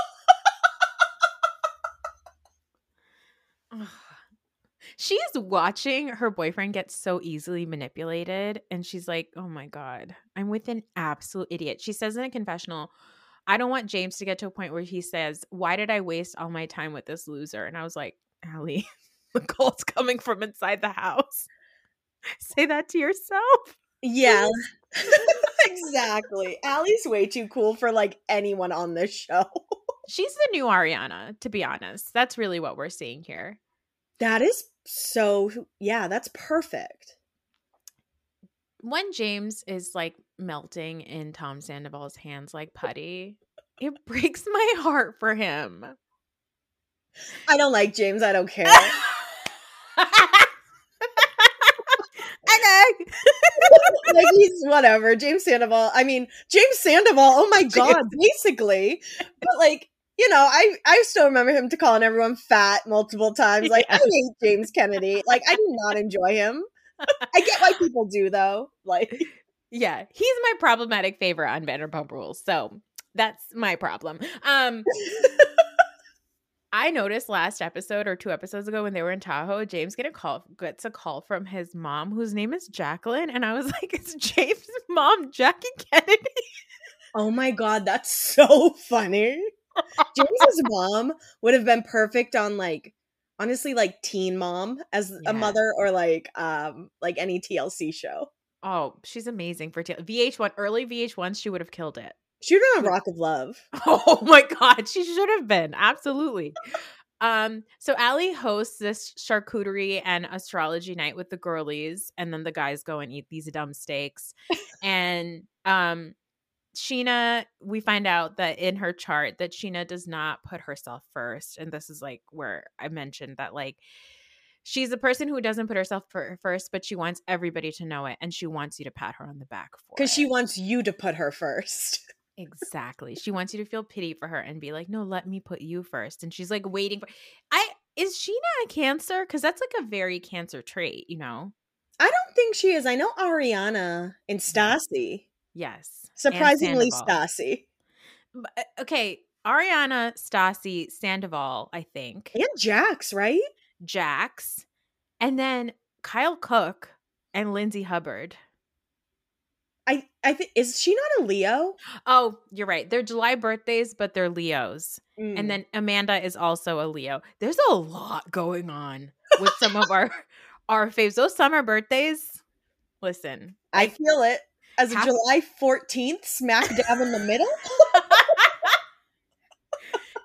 know. She's watching her boyfriend get so easily manipulated. And she's like, oh my God, I'm with an absolute idiot. She says in a confessional, I don't want James to get to a point where he says, why did I waste all my time with this loser? And I was like, Allie, the cold's coming from inside the house. Say that to yourself. Yeah. Exactly. Allie's way too cool for like anyone on this show. She's the new Ariana, to be honest. That's really what we're seeing here. That is so, yeah, that's perfect. When James is like melting in Tom Sandoval's hands like putty, it breaks my heart for him. I don't like James. I don't care. Okay. Like he's whatever. James Sandoval. I mean, James Sandoval. Oh my God, basically. But like, you know, I I still remember him to calling everyone fat multiple times. Like, yeah. I hate James Kennedy. Like, I do not enjoy him. I get why people do though. Like, yeah, he's my problematic favorite on Vanderpump Rules. So that's my problem. Um. I noticed last episode or two episodes ago when they were in Tahoe, James get a call, gets a call from his mom, whose name is Jacqueline. And I was like, it's James' mom, Jackie Kennedy. Oh my God, that's so funny. James's mom would have been perfect on like, honestly, like Teen Mom as yeah. a mother or like, um, like any T L C show. Oh, she's amazing for T L C. V H one, early V H one, she would have killed it. She would have been on Rock of Love. Oh my God, she should have been. Absolutely. um, so Allie hosts this charcuterie and astrology night with the girlies, and then the guys go and eat these dumb steaks. And um, Sheena, we find out that in her chart that Sheena does not put herself first. And this is like where I mentioned that like she's the person who doesn't put herself first, but she wants everybody to know it. And she wants you to pat her on the back for it. Because she wants you to put her first. Exactly. She wants you to feel pity for her and be like, no, let me put you first. And she's like waiting for I is Sheena a Cancer? Because that's like a very Cancer trait, you know? I don't think she is. I know Ariana and Stassi. Yes. Surprisingly Stassi. Okay. Ariana, Stassi, Sandoval, I think. And Jax, right? Jax. And then Kyle Cook and Lindsay Hubbard. I, I think is she not a Leo? Oh, you're right. They're July birthdays, but they're Leos. Mm. And then Amanda is also a Leo. There's a lot going on with some of our our faves. Those summer birthdays. Listen, I feel it as a half- July fourteenth smack dab in the middle. As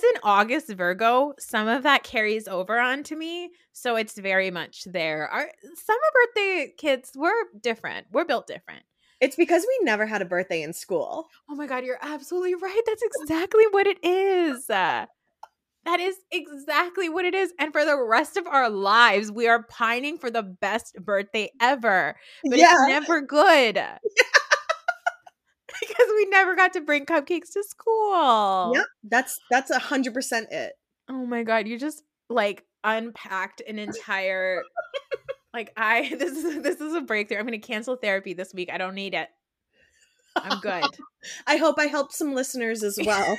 an August Virgo, some of that carries over onto me. So it's very much there. Our summer birthday kids, we're different. We're built different. It's because we never had a birthday in school. Oh my God, you're absolutely right. That's exactly what it is. Uh, that is exactly what it is. And for the rest of our lives, we are pining for the best birthday ever. But Yeah. it's never good. Yeah. Because we never got to bring cupcakes to school. Yep, that's that's a hundred percent it. Oh my God, you just like unpacked an entire like I this is this is a breakthrough. I'm gonna cancel therapy this week. I don't need it. I'm good. I hope I helped some listeners as well.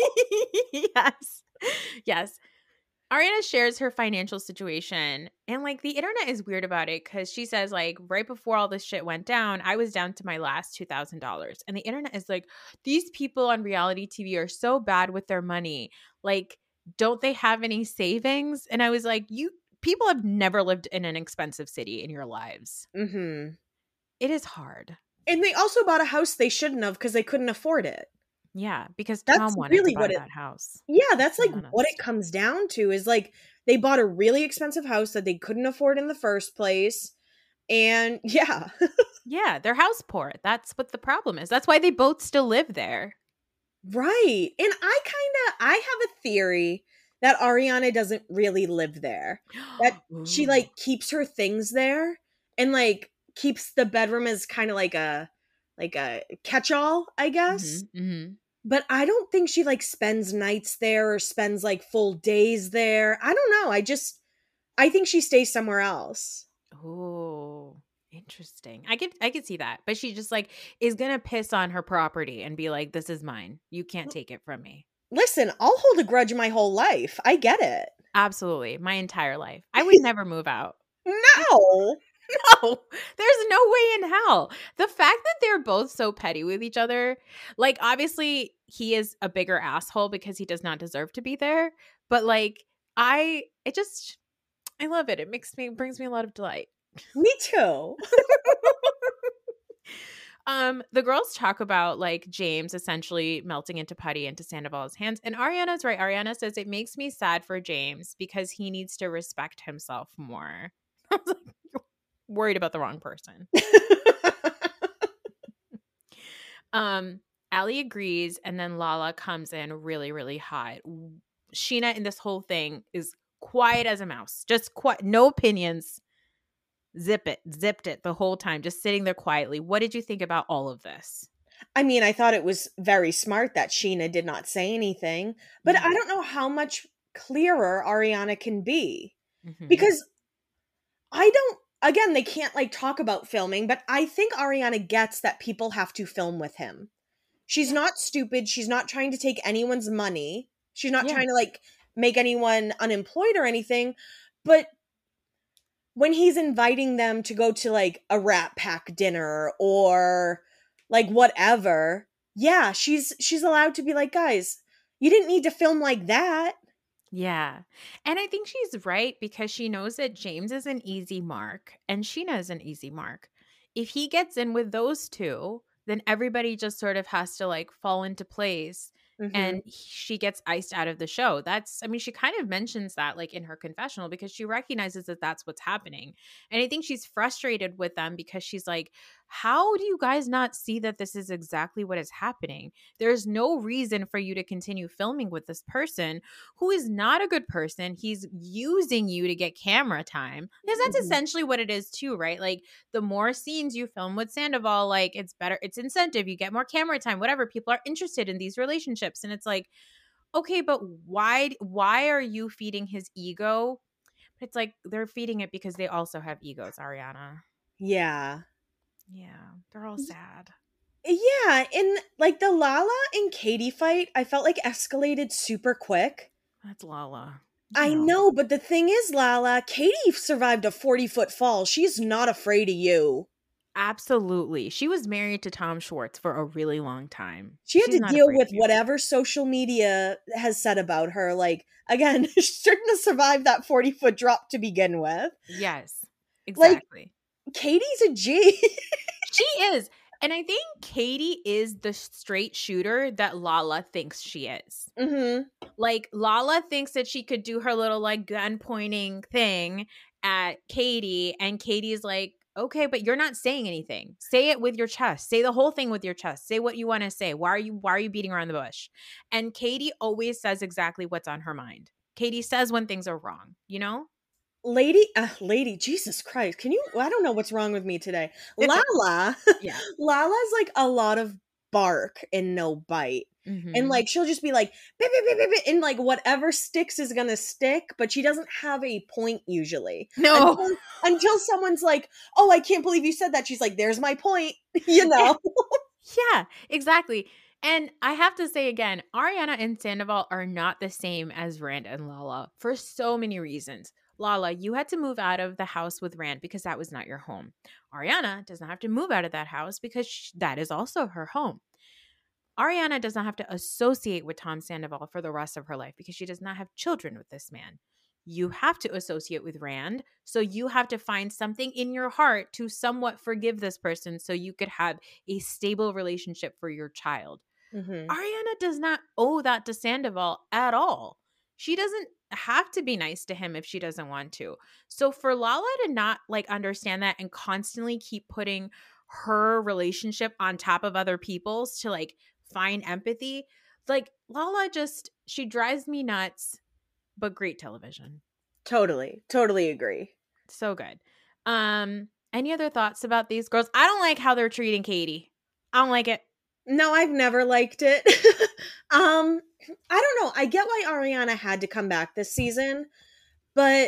Yes. Yes. Ariana shares her financial situation, and like the internet is weird about it because she says like right before all this shit went down, I was down to my last two thousand dollars, and the internet is like, these people on reality T V are so bad with their money. Like, don't they have any savings? And I was like, you people have never lived in an expensive city in your lives. Mm-hmm. It is hard. And they also bought a house they shouldn't have because they couldn't afford it. Yeah, because That's Tom wanted really to buy what it- that house. Yeah, that's like honest. what it comes down to is like they bought a really expensive house that they couldn't afford in the first place. And yeah. Yeah, they're house poor. That's what the problem is. That's why they both still live there. Right. And I kind of I have a theory that Ariana doesn't really live there. That she Ooh. like keeps her things there and like keeps the bedroom as kind of like a like a catch-all, I guess. Mhm, mhm. But I don't think she like spends nights there or spends like full days there. I don't know. I just I think she stays somewhere else. Oh, interesting. I could I could see that. But she just like is gonna piss on her property and be like, this is mine. You can't take it from me. Listen, I'll hold a grudge my whole life. I get it. Absolutely. My entire life. I would never move out. No. No, there's no way in hell. The fact that they're both so petty with each other, like obviously he is a bigger asshole because he does not deserve to be there. But like I, it just, I love it. It makes me, brings me a lot of delight. Me too. Um, the girls talk about like James essentially melting into putty into Sandoval's hands. And Ariana's right. Ariana says it makes me sad for James because he needs to respect himself more. I was like, worried about the wrong person. um, Allie agrees, and then Lala comes in really, really hot. Sheena in this whole thing is quiet as a mouse, just quiet, no opinions. Zip it, zipped it the whole time, just sitting there quietly. What did you think about all of this? I mean, I thought it was very smart that Sheena did not say anything, but Mm-hmm. I don't know how much clearer Ariana can be. Mm-hmm. Because I don't, again, they can't like talk about filming, but I think Ariana gets that people have to film with him. She's Yeah. not stupid. She's not trying to take anyone's money. She's not Yeah. trying to like make anyone unemployed or anything. But when he's inviting them to go to like a Rat Pack dinner or like whatever, yeah, she's she's allowed to be like, guys, you didn't need to film like that. Yeah. And I think she's right because she knows that James is an easy mark and Sheena is an easy mark. If he gets in with those two, then everybody just sort of has to like fall into place. Mhm. And she gets iced out of the show. That's, I mean, she kind of mentions that like in her confessional because she recognizes that that's what's happening. And I think she's frustrated with them because she's like, how do you guys not see that this is exactly what is happening? There's no reason for you to continue filming with this person who is not a good person. He's using you to get camera time. Because that's Mhm. essentially what it is too, right? Like the more scenes you film with Sandoval, like it's better, it's incentive, you get more camera time, whatever. People are interested in these relationships. And it's like, okay, but why why are you feeding his ego? But it's like they're feeding it because they also have egos, Ariana. Yeah. Yeah, they're all sad. Yeah, and like the Lala and Katie fight, I felt like escalated super quick. That's Lala. I No. know, but the thing is, Lala, Katie survived a forty-foot fall. She's not afraid of you. Absolutely. She was married to Tom Schwartz for a really long time. She had She's to not deal afraid with of you. whatever social media has said about her. Like, again, she shouldn't have survived that forty-foot drop to begin with. Yes, Like- exactly. Katie's a G. She is. And I think Katie is the straight shooter that Lala thinks she is. Mm-hmm. Like, Lala thinks that she could do her little, like, gun pointing thing at Katie, and Katie's like, okay, but you're not saying anything. Say it with your chest. Say the whole thing with your chest. Say what you want to say. Why are you why are you beating around the bush? And Katie always says exactly what's on her mind. Katie says when things are wrong, you know? Lady, uh, lady, Jesus Christ. Can you, I don't know what's wrong with me today. Lala, Yeah. Lala's like a lot of bark and no bite. Mhm. And like, she'll just be like, "Beep, beep, beep, beep, beep," and like whatever sticks is going to stick, but she doesn't have a point usually. No. Until, until someone's like, "Oh, I can't believe you said that." She's like, "There's my point." You know? Yeah, exactly. And I have to say again, Ariana and Sandoval are not the same as Rand and Lala for so many reasons. Lala, you had to move out of the house with Rand because that was not your home. Ariana does not have to move out of that house because sh- that is also her home. Ariana does not have to associate with Tom Sandoval for the rest of her life because she does not have children with this man. You have to associate with Rand, so you have to find something in your heart to somewhat forgive this person so you could have a stable relationship for your child. Mm-hmm. Ariana does not owe that to Sandoval at all. She doesn't have to be nice to him if she doesn't want to. So for Lala to not like understand that and constantly keep putting her relationship on top of other people's to like find empathy, like Lala just, she drives me nuts, but great television. Totally, totally agree. So good. Um, any other thoughts about these girls? I don't like how they're treating Katie. I don't like it. No, I've never liked it. um, I don't know. I get why Ariana had to come back this season, but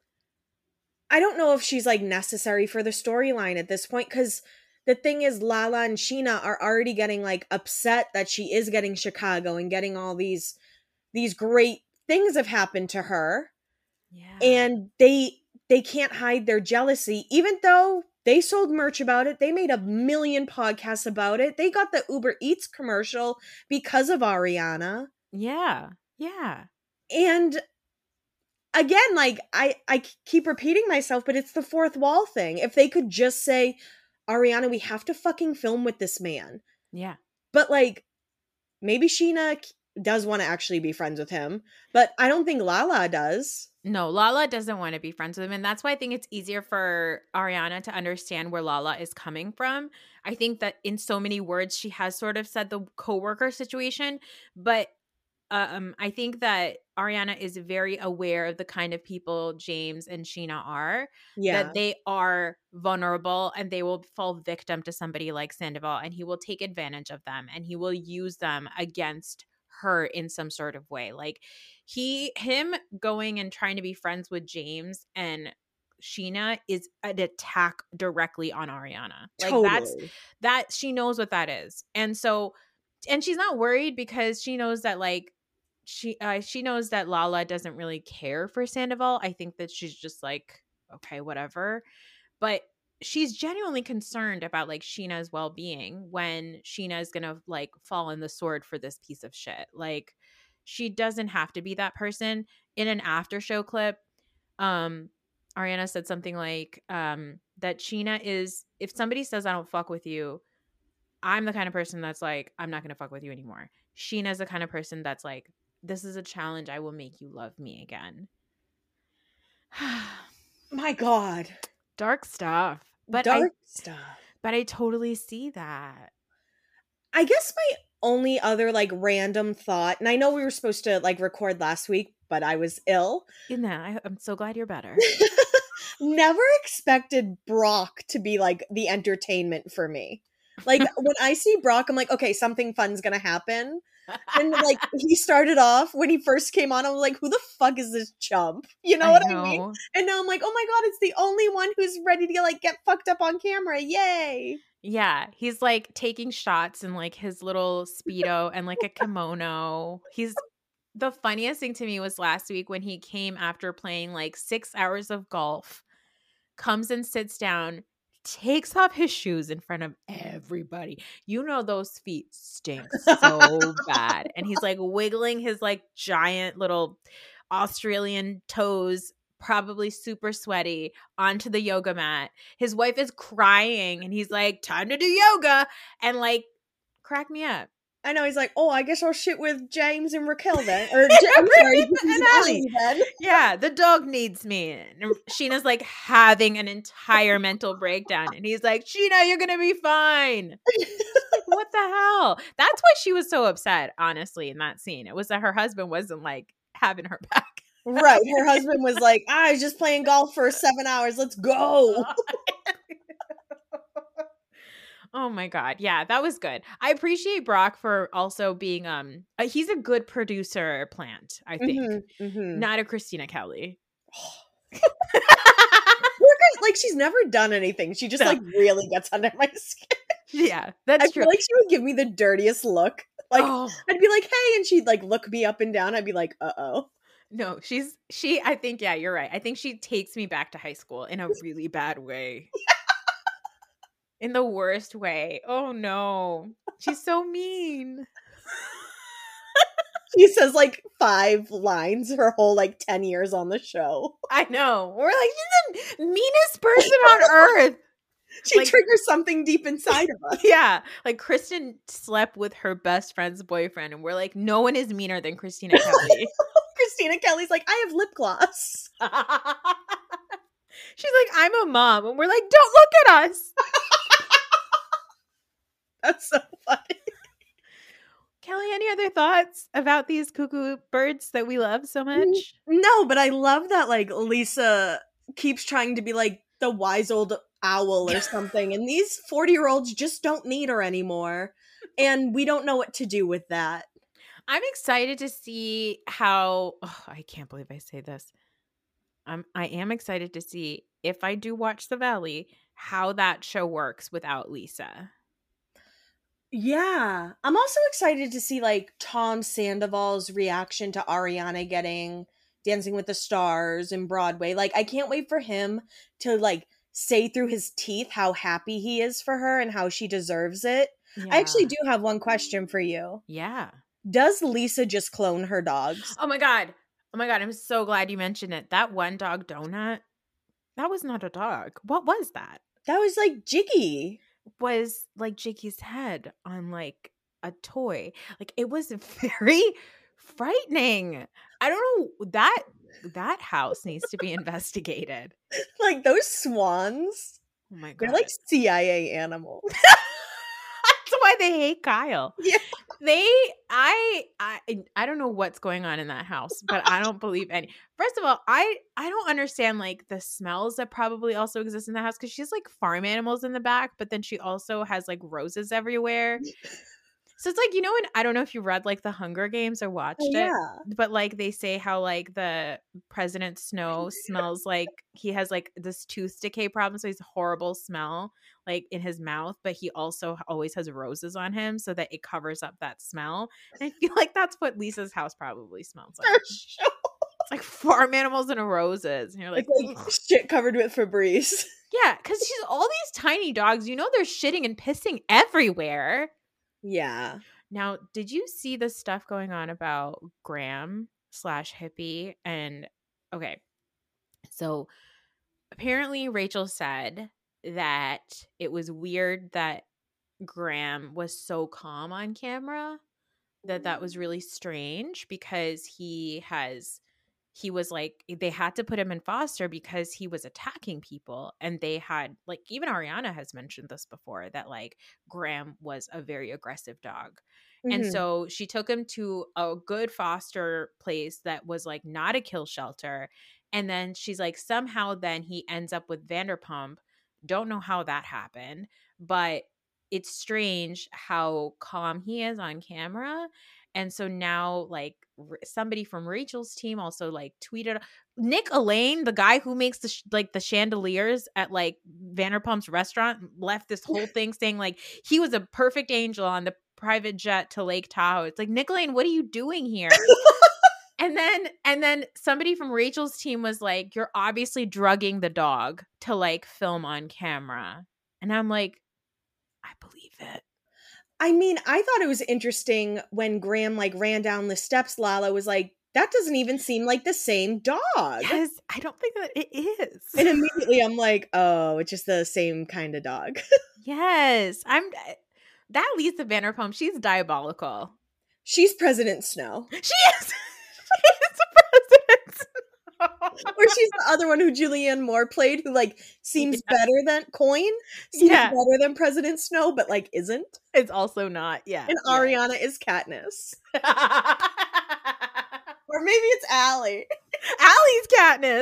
I don't know if she's like necessary for the storyline at this point, because the thing is, Lala and Sheena are already getting like upset that she is getting Chicago and getting all these these great things have happened to her. Yeah. And they they can't hide their jealousy, even though they sold merch about it. They made a million podcasts about it. They got the Uber Eats commercial because of Ariana. Yeah. Yeah. And again, like I I keep repeating myself, but it's the fourth wall thing. If they could just say, "Ariana, we have to fucking film with this man." Yeah. But like maybe Sheena does want to actually be friends with him, but I don't think Lala does. No, Lala doesn't want to be friends with him. And that's why I think it's easier for Ariana to understand where Lala is coming from. I think that in so many words, she has sort of said the coworker situation. But um, I think that Ariana is very aware of the kind of people James and Sheena are. Yeah. That they are vulnerable and they will fall victim to somebody like Sandoval. And he will take advantage of them and he will use them against her in some sort of way. Like he him going and trying to be friends with James and Sheena is an attack directly on Ariana. Like Totally. that's that she knows what that is. And so and she's not worried because she knows that like she uh, she knows that Lala doesn't really care for Sandoval. I think that she's just like, okay, whatever. But she's genuinely concerned about like Sheena's well-being when Sheena is gonna like fall in the sword for this piece of shit. Like she doesn't have to be that person. In an after show clip, um Ariana said something like um that Sheena is, if somebody says I don't fuck with you, I'm the kind of person that's like, I'm not gonna fuck with you anymore. Sheena's the kind of person that's like, this is a challenge, I will make you love me again. My God. Dark stuff. But Dark I, stuff. But I totally see that. I guess my only other like random thought, and I know we were supposed to like record last week, but I was ill. You know, I, I'm so glad you're better. Never expected Brock to be like the entertainment for me. Like when I see Brock, I'm like, okay, something fun's gonna happen. And like he started off when he first came on, I was like, who the fuck is this chump? You know I what know. I mean? And now I'm like, oh my God, it's the only one who's ready to like get fucked up on camera. Yay. Yeah, he's like taking shots in like his little Speedo and like a kimono. He's the funniest thing to me was last week when he came after playing like six hours of golf, comes and sits down, takes off his shoes in front of everybody. You know those feet stink so bad. And he's like wiggling his like giant little Australian toes probably super sweaty, onto the yoga mat. His wife is crying and he's like, time to do yoga. And like, crack me up. I know, he's like, oh, I guess I'll shit with James and Raquel then. Or, J- I'm sorry, James and Allie then. Yeah, the dog needs me. And Sheena's like having an entire mental breakdown. And he's like, Sheena, you're going to be fine. What the hell? That's why she was so upset, honestly, in that scene. It was that her husband wasn't like having her back. Right. Her husband was like, I was just playing golf for seven hours. Let's go. Oh my God. Yeah, that was good. I appreciate Brock for also being, um, uh, he's a good producer plant, I think. Mm-hmm, mm-hmm. Not a Christina Kelly. Like, she's never done anything. She just, No. like, really gets under my skin. Yeah, that's I true. feel like she would give me the dirtiest look. Like, Oh. I'd be like, hey, and she'd, like, look me up and down. I'd be like, uh-oh. No, she's, she, I think, yeah, you're right. I think she takes me back to high school in a really bad way. In the worst way. Oh no. She's so mean. She says, like, five lines her whole, like, ten years on the show. I know. We're like, she's the meanest person on earth. She Like- triggers something deep inside of us. Yeah. Like, Kristen slept with her best friend's boyfriend, and we're like, no one is meaner than Christina Kelly. Christina Kelly's like, I have lip gloss. She's like, I'm a mom. And we're like, don't look at us. That's so funny. Kelly, any other thoughts about these cuckoo birds that we love so much? No, but I love that, like, Lisa keeps trying to be like the wise old owl or something, and these forty-year-olds just don't need her anymore, and we don't know what to do with that. I'm excited to see how, oh, I can't believe I say this. I'm, I am excited to see, if I do watch The Valley, how that show works without Lisa. Yeah. I'm also excited to see, like, Tom Sandoval's reaction to Ariana getting Dancing with the Stars and Broadway. Like, I can't wait for him to, like, say through his teeth how happy he is for her and how she deserves it. Yeah. I actually do have one question for you. Yeah. Does Lisa just clone her dogs? Oh my God. Oh my God. I'm so glad you mentioned it. That one dog, Donut, that was not a dog. What was that? That was, like, Jiggy. Was like Jakey's head on like a toy. Like, it was very frightening. I don't know, that that house needs to be investigated. Like, those swans, Oh my God. they're like C I A animals. That's why they hate Kyle. Yeah. They I I I don't know what's going on in that house, but I don't believe any. First of all, I I don't understand like the smells that probably also exist in the house, because she's like farm animals in the back, but then she also has like roses everywhere. So it's like, you know, and I don't know if you read like the Hunger Games or watched Oh, it, yeah. but like they say how like the President Snow smells like he has like this tooth decay problem, so he's a horrible smell like in his mouth, but he also always has roses on him so that it covers up that smell. And I feel like that's what Lisa's house probably smells like. For sure. It's like farm animals and roses, and you're like, It's like "Ugh." shit covered with Febreze. Yeah, because she's all these tiny dogs. You know, they're shitting and pissing everywhere. Yeah. Now, did you see the stuff going on about Graham slash Hippie? And okay, so apparently Rachel said that it was weird that Graham was so calm on camera, that that was really strange, because he has he was like, they had to put him in foster because he was attacking people, and they had like, even Ariana has mentioned this before, that like Graham was a very aggressive dog. And Mhm. so she took him to a good foster place that was like not a kill shelter. And then she's like, somehow then he ends up with Vanderpump. Don't know how that happened, but it's strange how calm he is on camera. And so now like r- somebody from Rachel's team also like tweeted, Nick Elaine, the guy who makes the sh- like the chandeliers at like Vanderpump's restaurant, left this whole thing saying like he was a perfect angel on the private jet to Lake Tahoe. It's like, Nick Elaine, what are you doing here? And then and then somebody from Rachel's team was like, you're obviously drugging the dog to like film on camera. And I'm like, I believe it. I mean, I thought it was interesting when Graham like ran down the steps. Lala was like, that doesn't even seem like the same dog. Yes, I don't think that it is. And immediately I'm like, oh, it's just the same kind of dog. Yes, I'm. That Lisa Vanderpump, she's diabolical. She's President Snow. She is. She is President Snow. Or she's the other one who Julianne Moore played, who like seems Yeah. better than Coin, seems Yeah. better than President Snow, but like isn't. It's also not. Yeah. And yeah. Ariana is Katniss. Or maybe it's Allie. Allie's Katniss.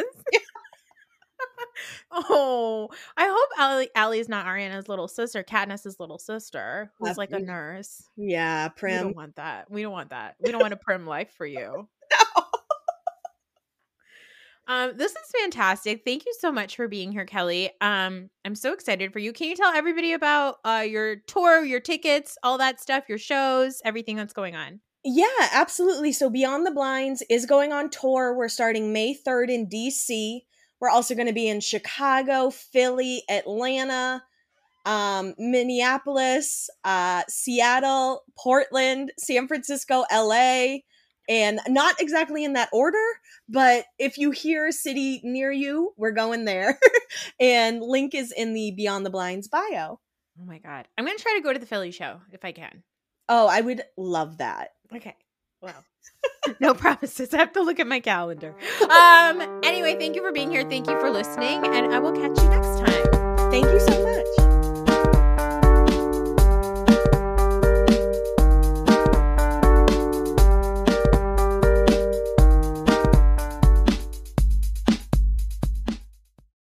Oh, I hope Allie Allie's not Ariana's little sister, Katniss's little sister, who's That's like a me. nurse. Yeah, We Prim. don't want that. We don't want that. We don't want a prim life for you. Um, this is fantastic. Thank you so much for being here, Kelly. Um, I'm so excited for you. Can you tell everybody about uh your tour, your tickets, all that stuff, your shows, everything that's going on? Yeah, absolutely. So Beyond the Blinds is going on tour. We're starting May third in D C. We're also going to be in Chicago, Philly, Atlanta, um, Minneapolis, uh, Seattle, Portland, San Francisco, L A, and not exactly in that order, but if you hear a city near you, we're going there. And link is in the Beyond the Blinds bio. Oh my God. I'm going to try to go to the Philly show if I can. Oh, I would love that. Okay. Well, no promises. I have to look at my calendar. Um. Anyway, thank you for being here. Thank you for listening, and I will catch you next time. Thank you so much.